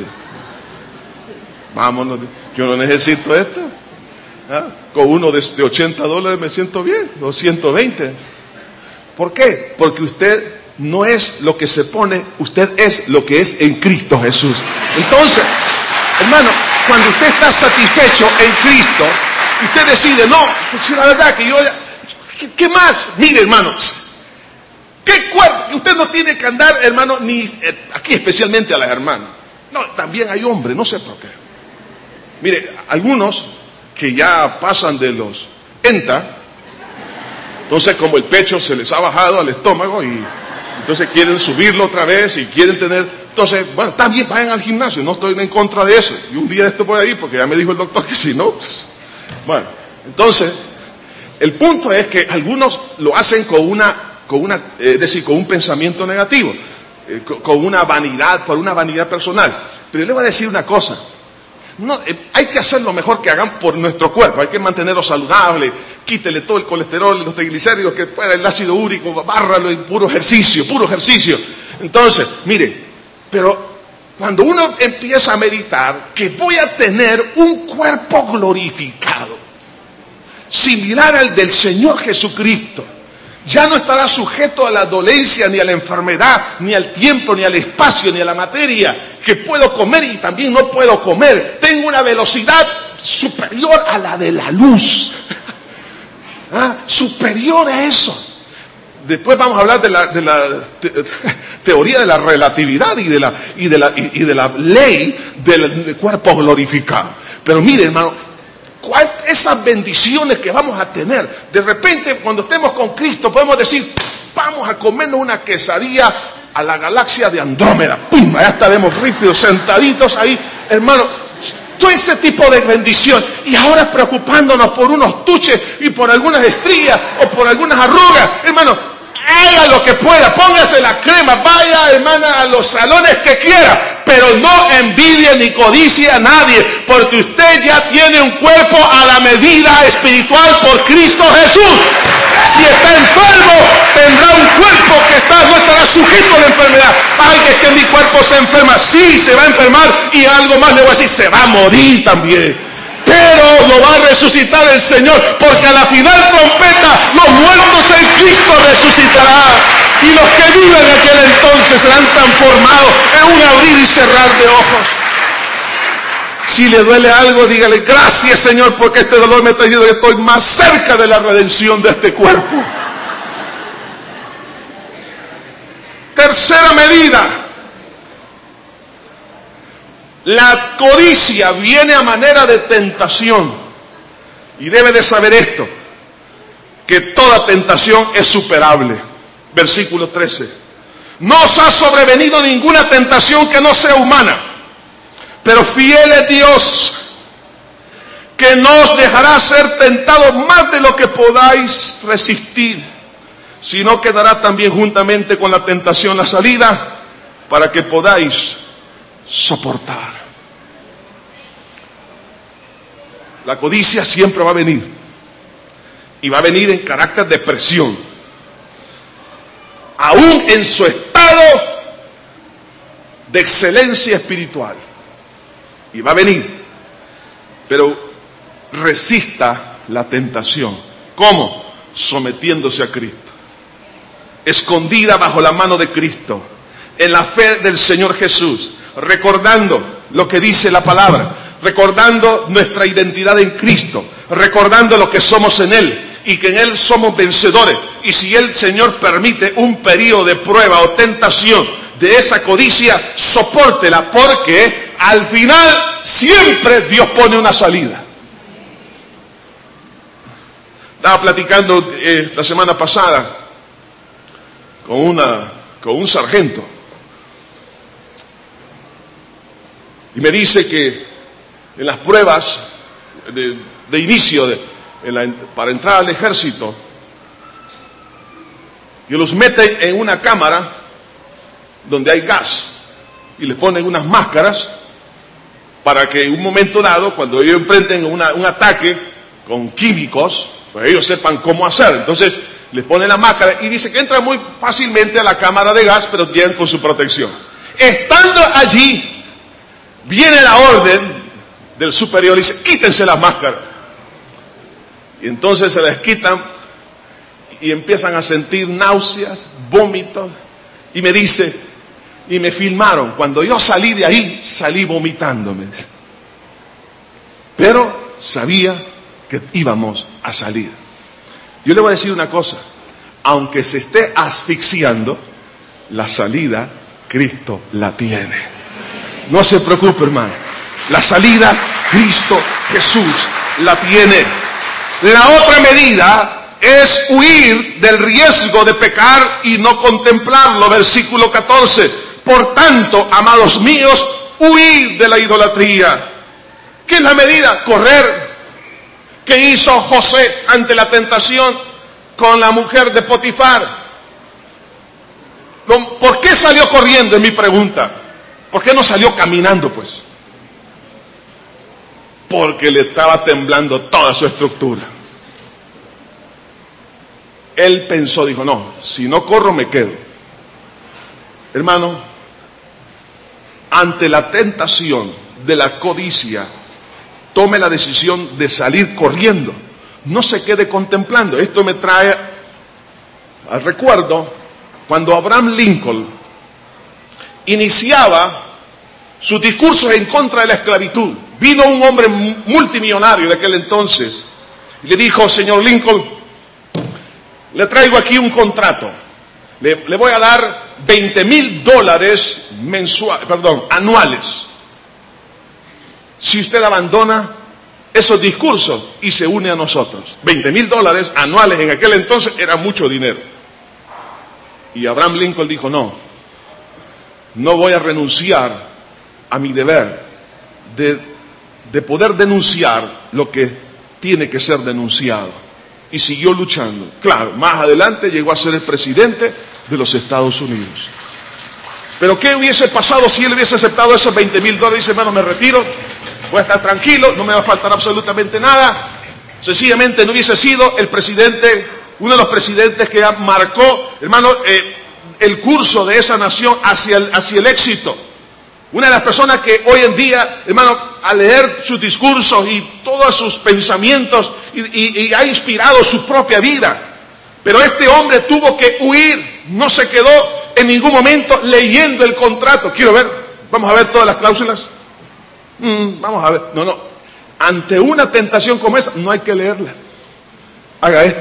Vámonos, yo no necesito esto. ¿Ah? Con uno de, de ochenta dólares me siento bien, o ciento veinte. ¿Por qué? Porque usted no es lo que se pone, usted es lo que es en Cristo Jesús. Entonces, hermano, cuando usted está satisfecho en Cristo, usted decide, no, pues la verdad que yo, ¿qué, qué más? Mire, hermanos, ¿qué cuerpo? Usted no tiene que andar, hermano, ni aquí especialmente a las hermanas. No, también hay hombres, no sé por qué. Mire, algunos que ya pasan de los enta, entonces como el pecho se les ha bajado al estómago y entonces quieren subirlo otra vez y quieren tener, entonces, bueno, también vayan al gimnasio, no estoy en contra de eso. Y un día de esto voy a ir porque ya me dijo el doctor que si no, pues, bueno, entonces, el punto es que algunos lo hacen con una, con una, eh, es decir, con un pensamiento negativo, eh, con, con una vanidad, por una vanidad personal. Pero yo le voy a decir una cosa. No, eh, hay que hacer lo mejor que hagan por nuestro cuerpo, hay que mantenerlo saludable, quítele todo el colesterol, los triglicéridos, que pueda, el ácido úrico, bárralo en puro ejercicio, puro ejercicio. Entonces, mire, pero cuando uno empieza a meditar que voy a tener un cuerpo glorificado, similar al del Señor Jesucristo, ya no estará sujeto a la dolencia, ni a la enfermedad, ni al tiempo, ni al espacio, ni a la materia, que puedo comer y también no puedo comer. Tengo una velocidad superior a la de la luz. ¿Ah? Superior a eso. Después vamos a hablar de la, de la te, teoría de la relatividad y de la, y de la, y, y de la ley del, del cuerpo glorificado. Pero mire, hermano, ¿cuál, esas bendiciones que vamos a tener? De repente, cuando estemos con Cristo, podemos decir, vamos a comernos una quesadilla a la galaxia de Andrómeda. ¡Pum! Allá estaremos rípidos, sentaditos ahí, hermano. Todo ese tipo de bendición. Y ahora preocupándonos por unos tuches y por algunas estrías o por algunas arrugas. Hermano, haga lo que pueda, póngase la crema, vaya, hermana, a los salones que quiera, pero no envidie ni codicie a nadie, porque usted ya tiene un cuerpo a la medida espiritual por Cristo Jesús. Si está enfermo, tendrá un cuerpo que está, no estará sujeto a la enfermedad. Ay, es que mi cuerpo se enferma. Sí, se va a enfermar, y algo más le voy a decir, se va a morir también. Pero lo va a resucitar el Señor, porque a la final trompeta los muertos en Cristo resucitarán, y los que viven en aquel entonces serán transformados en un abrir y cerrar de ojos. Si le duele algo, dígale, gracias Señor, porque este dolor me está diciendo que estoy más cerca de la redención de este cuerpo. Tercera medida. La codicia viene a manera de tentación, y debe de saber esto, que toda tentación es superable. Versículo trece. No os ha sobrevenido ninguna tentación que no sea humana, pero fiel es Dios, que no os dejará ser tentados más de lo que podáis resistir, sino que dará también juntamente con la tentación la salida, para que podáis soportar. La codicia siempre va a venir, y va a venir en carácter de presión, aún en su estado de excelencia espiritual, y va a venir, pero resista la tentación. ¿Cómo? Sometiéndose a Cristo, escondida bajo la mano de Cristo, en la fe del Señor Jesús, recordando lo que dice la palabra, recordando nuestra identidad en Cristo, recordando lo que somos en Él, y que en Él somos vencedores. Y si el Señor permite un periodo de prueba o tentación de esa codicia, sopórtela, porque al final siempre Dios pone una salida. Estaba platicando eh, la semana pasada con, una, con un sargento, y me dice que en las pruebas de, de inicio de, en la, para entrar al ejército, que los meten en una cámara donde hay gas, y les ponen unas máscaras para que en un momento dado, cuando ellos enfrenten una, un ataque con químicos, pues ellos sepan cómo hacer. Entonces les ponen la máscara, y dice que entran muy fácilmente a la cámara de gas, pero llegan con su protección. Estando allí, viene la orden del superior y dice, quítense las máscaras. Y entonces se las quitan y empiezan a sentir náuseas, vómitos, y me dice, y me filmaron, cuando yo salí de ahí, salí vomitándome. Pero sabía que íbamos a salir. Yo le voy a decir una cosa, aunque se esté asfixiando, la salida Cristo la tiene. No se preocupe, hermano. La salida, Cristo Jesús la tiene. La otra medida es huir del riesgo de pecar y no contemplarlo. Versículo catorce. Por tanto, amados míos, huid de la idolatría. ¿Qué es la medida? Correr. ¿Qué hizo José ante la tentación con la mujer de Potifar? ¿Por qué salió corriendo? Es mi pregunta. ¿Por qué no salió caminando, pues? Porque le estaba temblando toda su estructura. Él pensó, dijo, no, si no corro me quedo. Hermano, ante la tentación de la codicia, tome la decisión de salir corriendo. No se quede contemplando. Esto me trae al recuerdo cuando Abraham Lincoln iniciaba sus discursos en contra de la esclavitud. Vino un hombre multimillonario de aquel entonces y le dijo, señor Lincoln, le traigo aquí un contrato. Le, le voy a dar veinte mil dólares mensuales, perdón, anuales, si usted abandona esos discursos y se une a nosotros. veinte mil dólares anuales en aquel entonces era mucho dinero. Y Abraham Lincoln dijo, no, no voy a renunciar a mi deber de, de poder denunciar lo que tiene que ser denunciado. y siguió luchando. Claro, más adelante llegó a ser el presidente de los Estados Unidos. Pero ¿qué hubiese pasado si él hubiese aceptado esos veinte mil dólares? Dice, hermano, me retiro, voy a estar tranquilo, no me va a faltar absolutamente nada. Sencillamente no hubiese sido el presidente, uno de los presidentes que marcó, hermano, eh, el curso de esa nación hacia el, hacia el éxito. Una de las personas que hoy en día, hermano, al leer sus discursos y todos sus pensamientos, y, y, y ha inspirado su propia vida. Pero este hombre tuvo que huir, no se quedó en ningún momento leyendo el contrato. Quiero ver, vamos a ver todas las cláusulas. Mm, vamos a ver, no, no. Ante una tentación como esa, no hay que leerla. Haga esto.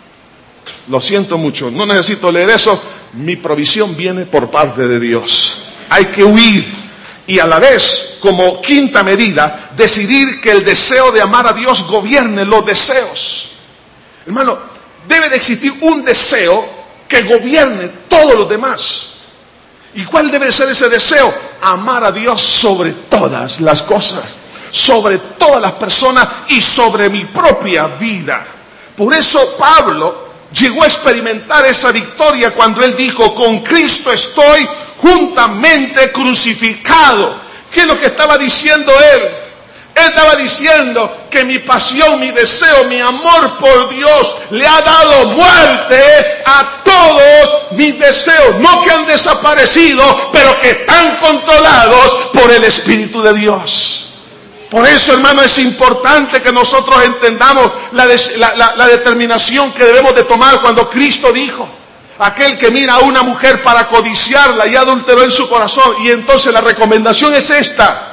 Lo siento mucho, no necesito leer eso. Mi provisión viene por parte de Dios. Hay que huir. Y a la vez, como quinta medida, decidir que el deseo de amar a Dios gobierne los deseos. Hermano, debe de existir un deseo que gobierne todos los demás. ¿Y cuál debe ser ese deseo? Amar a Dios sobre todas las cosas, sobre todas las personas y sobre mi propia vida. Por eso Pablo llegó a experimentar esa victoria cuando él dijo, con Cristo estoy juntamente crucificado. ¿Qué es lo que estaba diciendo él? Él estaba diciendo que mi pasión, mi deseo, mi amor por Dios le ha dado muerte a todos mis deseos. No que han desaparecido, pero que están controlados por el Espíritu de Dios. Por eso, hermano, es importante que nosotros entendamos la, la, la, la determinación que debemos de tomar cuando Cristo dijo, aquel que mira a una mujer para codiciarla y adulteró en su corazón. Y entonces la recomendación es esta: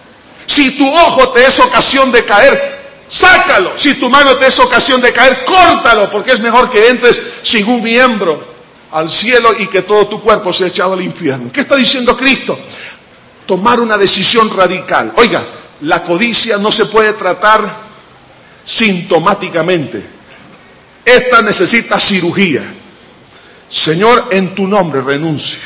si tu ojo te es ocasión de caer, sácalo. Si tu mano te es ocasión de caer, córtalo, porque es mejor que entres sin un miembro al cielo y que todo tu cuerpo sea echado al infierno. ¿Qué está diciendo Cristo? Tomar una decisión radical. Oiga, la codicia no se puede tratar sintomáticamente. Esta necesita cirugía. Señor, en tu nombre renuncio.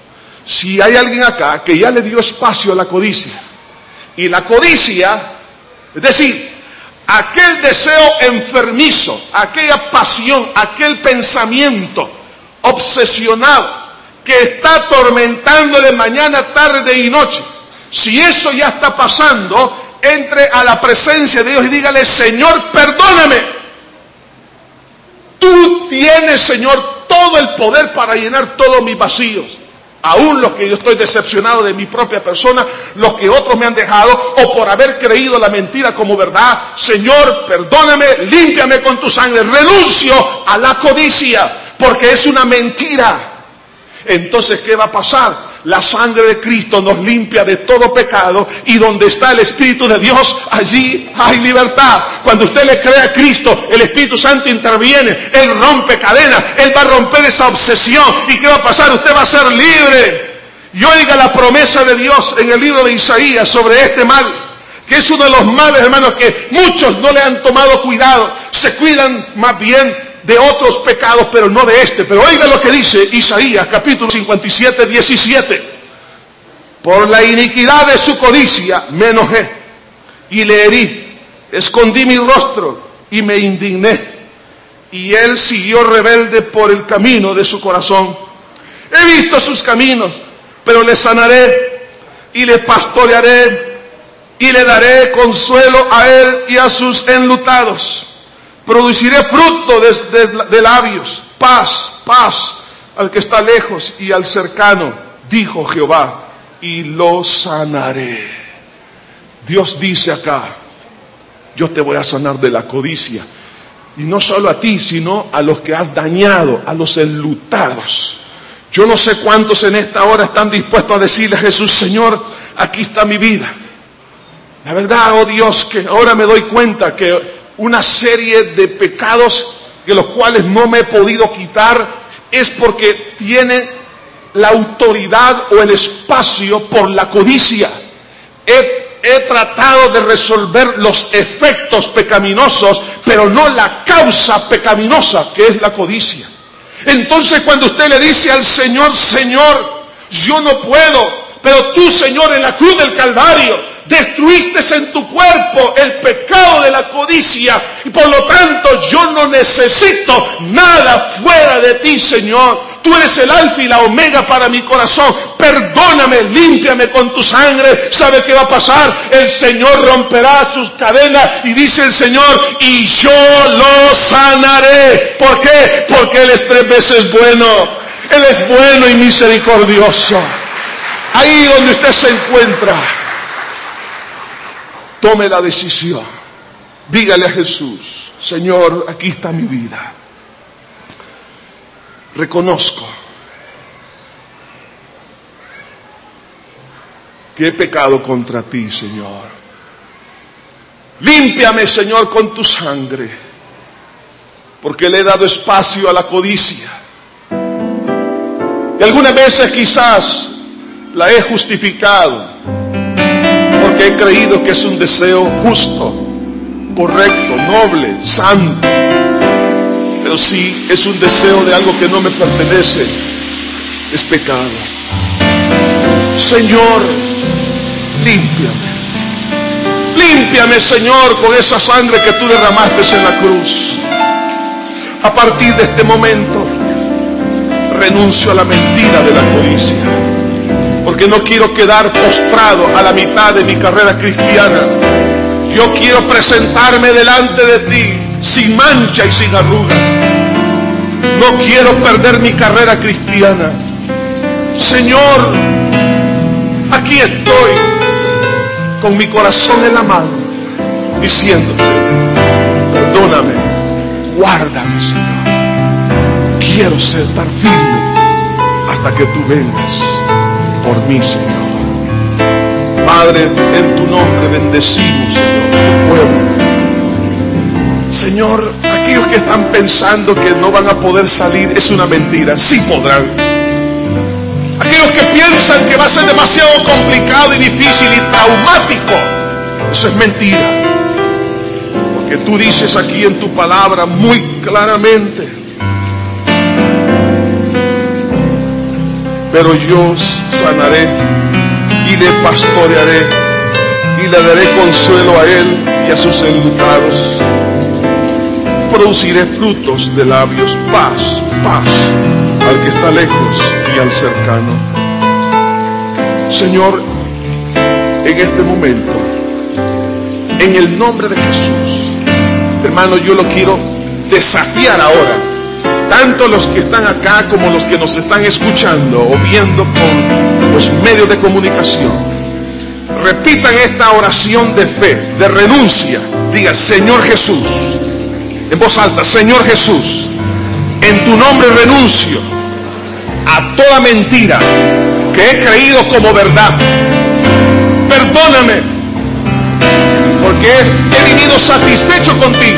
Si hay alguien acá que ya le dio espacio a la codicia, y la codicia, es decir, aquel deseo enfermizo, aquella pasión, aquel pensamiento obsesionado que está atormentándole mañana, tarde y noche, si eso ya está pasando, entre a la presencia de Dios y dígale, Señor, perdóname. Tú tienes, Señor, todo el poder para llenar todos mis vacíos. Aún los que yo estoy decepcionado de mi propia persona, los que otros me han dejado, o por haber creído la mentira como verdad. Señor, perdóname, límpiame con tu sangre. Renuncio a la codicia, porque es una mentira. Entonces, ¿qué va a pasar? La sangre de Cristo nos limpia de todo pecado, y donde está el Espíritu de Dios, allí hay libertad. Cuando usted le cree a Cristo, el Espíritu Santo interviene, Él rompe cadenas, Él va a romper esa obsesión. ¿Y qué va a pasar? Usted va a ser libre. Y oiga la promesa de Dios en el libro de Isaías sobre este mal, que es uno de los males, hermanos, que muchos no le han tomado cuidado. Se cuidan más bien de otros pecados, pero no de este. Pero oiga lo que dice Isaías, capítulo cincuenta y siete, diecisiete. Por la iniquidad de su codicia me enojé y le herí, escondí mi rostro y me indigné. Y él siguió rebelde por el camino de su corazón. He visto sus caminos, pero le sanaré y le pastorearé y le daré consuelo a él y a sus enlutados. Produciré fruto de, de, de labios, paz, paz al que está lejos y al cercano, dijo Jehová, y lo sanaré. Dios dice acá, yo te voy a sanar de la codicia. Y no solo a ti, sino a los que has dañado, a los enlutados. Yo no sé cuántos en esta hora están dispuestos a decirle a Jesús, Señor, aquí está mi vida. La verdad, oh Dios, que ahora me doy cuenta que una serie de pecados de los cuales no me he podido quitar es porque tiene la autoridad o el espacio por la codicia. He, he tratado de resolver los efectos pecaminosos, pero no la causa pecaminosa, que es la codicia. Entonces, cuando usted le dice al Señor, Señor, yo no puedo, pero tú, Señor, en la cruz del Calvario destruiste en tu cuerpo el pecado de la codicia, y por lo tanto yo no necesito nada fuera de ti, Señor. Tú eres el alfa y la omega para mi corazón. Perdóname, límpiame con tu sangre. ¿Sabe qué va a pasar? El Señor romperá sus cadenas, y dice el Señor, y yo lo sanaré. ¿Por qué? Porque Él es tres veces bueno. Él es bueno y misericordioso. Ahí donde usted se encuentra, tome la decisión. Dígale a Jesús: Señor, aquí está mi vida. Reconozco que he pecado contra ti, Señor. Límpiame, Señor, con tu sangre, porque le he dado espacio a la codicia. Y algunas veces quizás la he justificado, porque he creído que es un deseo justo, correcto, noble, santo. Pero si es un deseo de algo que no me pertenece, es pecado. Señor, límpiame. Límpiame, Señor, con esa sangre que tú derramaste en la cruz. A partir de este momento, renuncio a la mentira de la codicia, porque no quiero quedar postrado a la mitad de mi carrera cristiana. Yo quiero presentarme delante de ti sin mancha y sin arruga. No quiero perder mi carrera cristiana. Señor, aquí estoy con mi corazón en la mano, diciéndote: perdóname, guárdame, Señor. Quiero ser estar firme hasta que tú vengas por mí, Señor. Padre, en tu nombre bendecimos, Señor, tu pueblo. Señor, aquellos que están pensando que no van a poder salir, es una mentira. Sí podrán. Aquellos que piensan que va a ser demasiado complicado y difícil y traumático, eso es mentira. Porque tú dices aquí en tu palabra muy claramente: pero yo sanaré y le pastorearé y le daré consuelo a él y a sus enlutados. Produciré frutos de labios, paz, paz al que está lejos y al cercano. Señor, en este momento, en el nombre de Jesús, hermano, yo lo quiero desafiar ahora, tanto los que están acá como los que nos están escuchando o viendo por los medios de comunicación. Repitan esta oración de fe, de renuncia. Diga: Señor Jesús, en voz alta: Señor Jesús, en tu nombre renuncio a toda mentira que he creído como verdad. Perdóname, porque he vivido satisfecho contigo,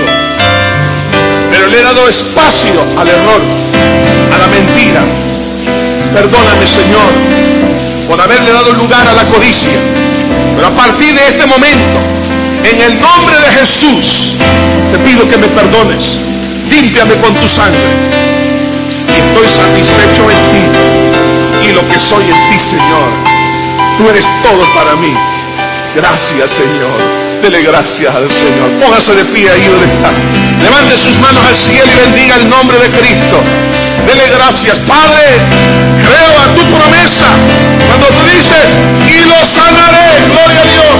pero le he dado espacio al error, a la mentira. Perdóname, Señor, por haberle dado lugar a la codicia. Pero a partir de este momento, en el nombre de Jesús, te pido que me perdones. Límpiame con tu sangre. Y estoy satisfecho en ti y lo que soy en ti, Señor. Tú eres todo para mí. Gracias, Señor. Dele gracias al Señor. Póngase de pie ahí donde está. Levante sus manos al cielo y bendiga el nombre de Cristo. Dele gracias. Padre, creo a tu promesa cuando tú dices: y lo sanaré. Gloria a Dios.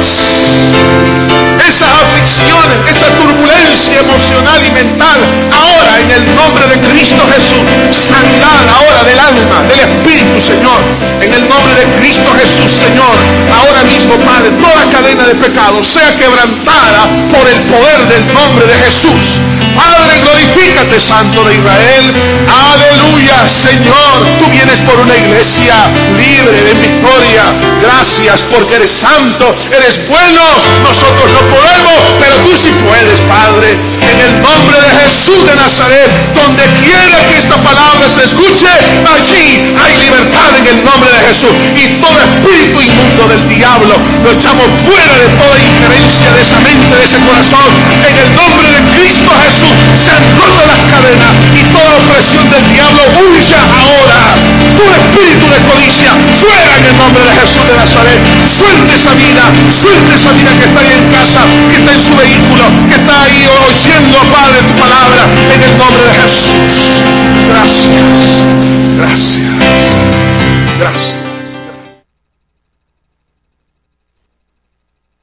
Esas aflicciones, esa turbulencia emocional y mental, ahora en el nombre de Cristo Jesús, sanidad ahora del alma, del espíritu, Señor, en el nombre de Cristo Jesús, Señor, ahora mismo, Padre, toda cadena de pecado sea quebrantada por el poder del nombre de Jesús. Padre, glorifícate, Santo de Israel. Aleluya, Señor, tú vienes por una iglesia libre en victoria. Gracias porque eres santo, eres bueno. Nosotros no podemos, pero tú sí puedes, Padre. En el nombre de Jesús de Nazaret, donde quiera que esta palabra se escuche, allí hay libertad en el nombre de Jesús. Y todo espíritu inmundo del diablo lo echamos fuera de toda injerencia de esa mente, de ese corazón. En el nombre de Cristo Jesús se han roto las cadenas y toda opresión del diablo huya ahora. Tu espíritu de codicia fuera en el el nombre de Jesús de Nazaret. Suelte esa vida, suelte esa vida que está ahí en casa, que está en su vehículo, que está ahí oyendo, Padre, tu palabra, en el nombre de Jesús.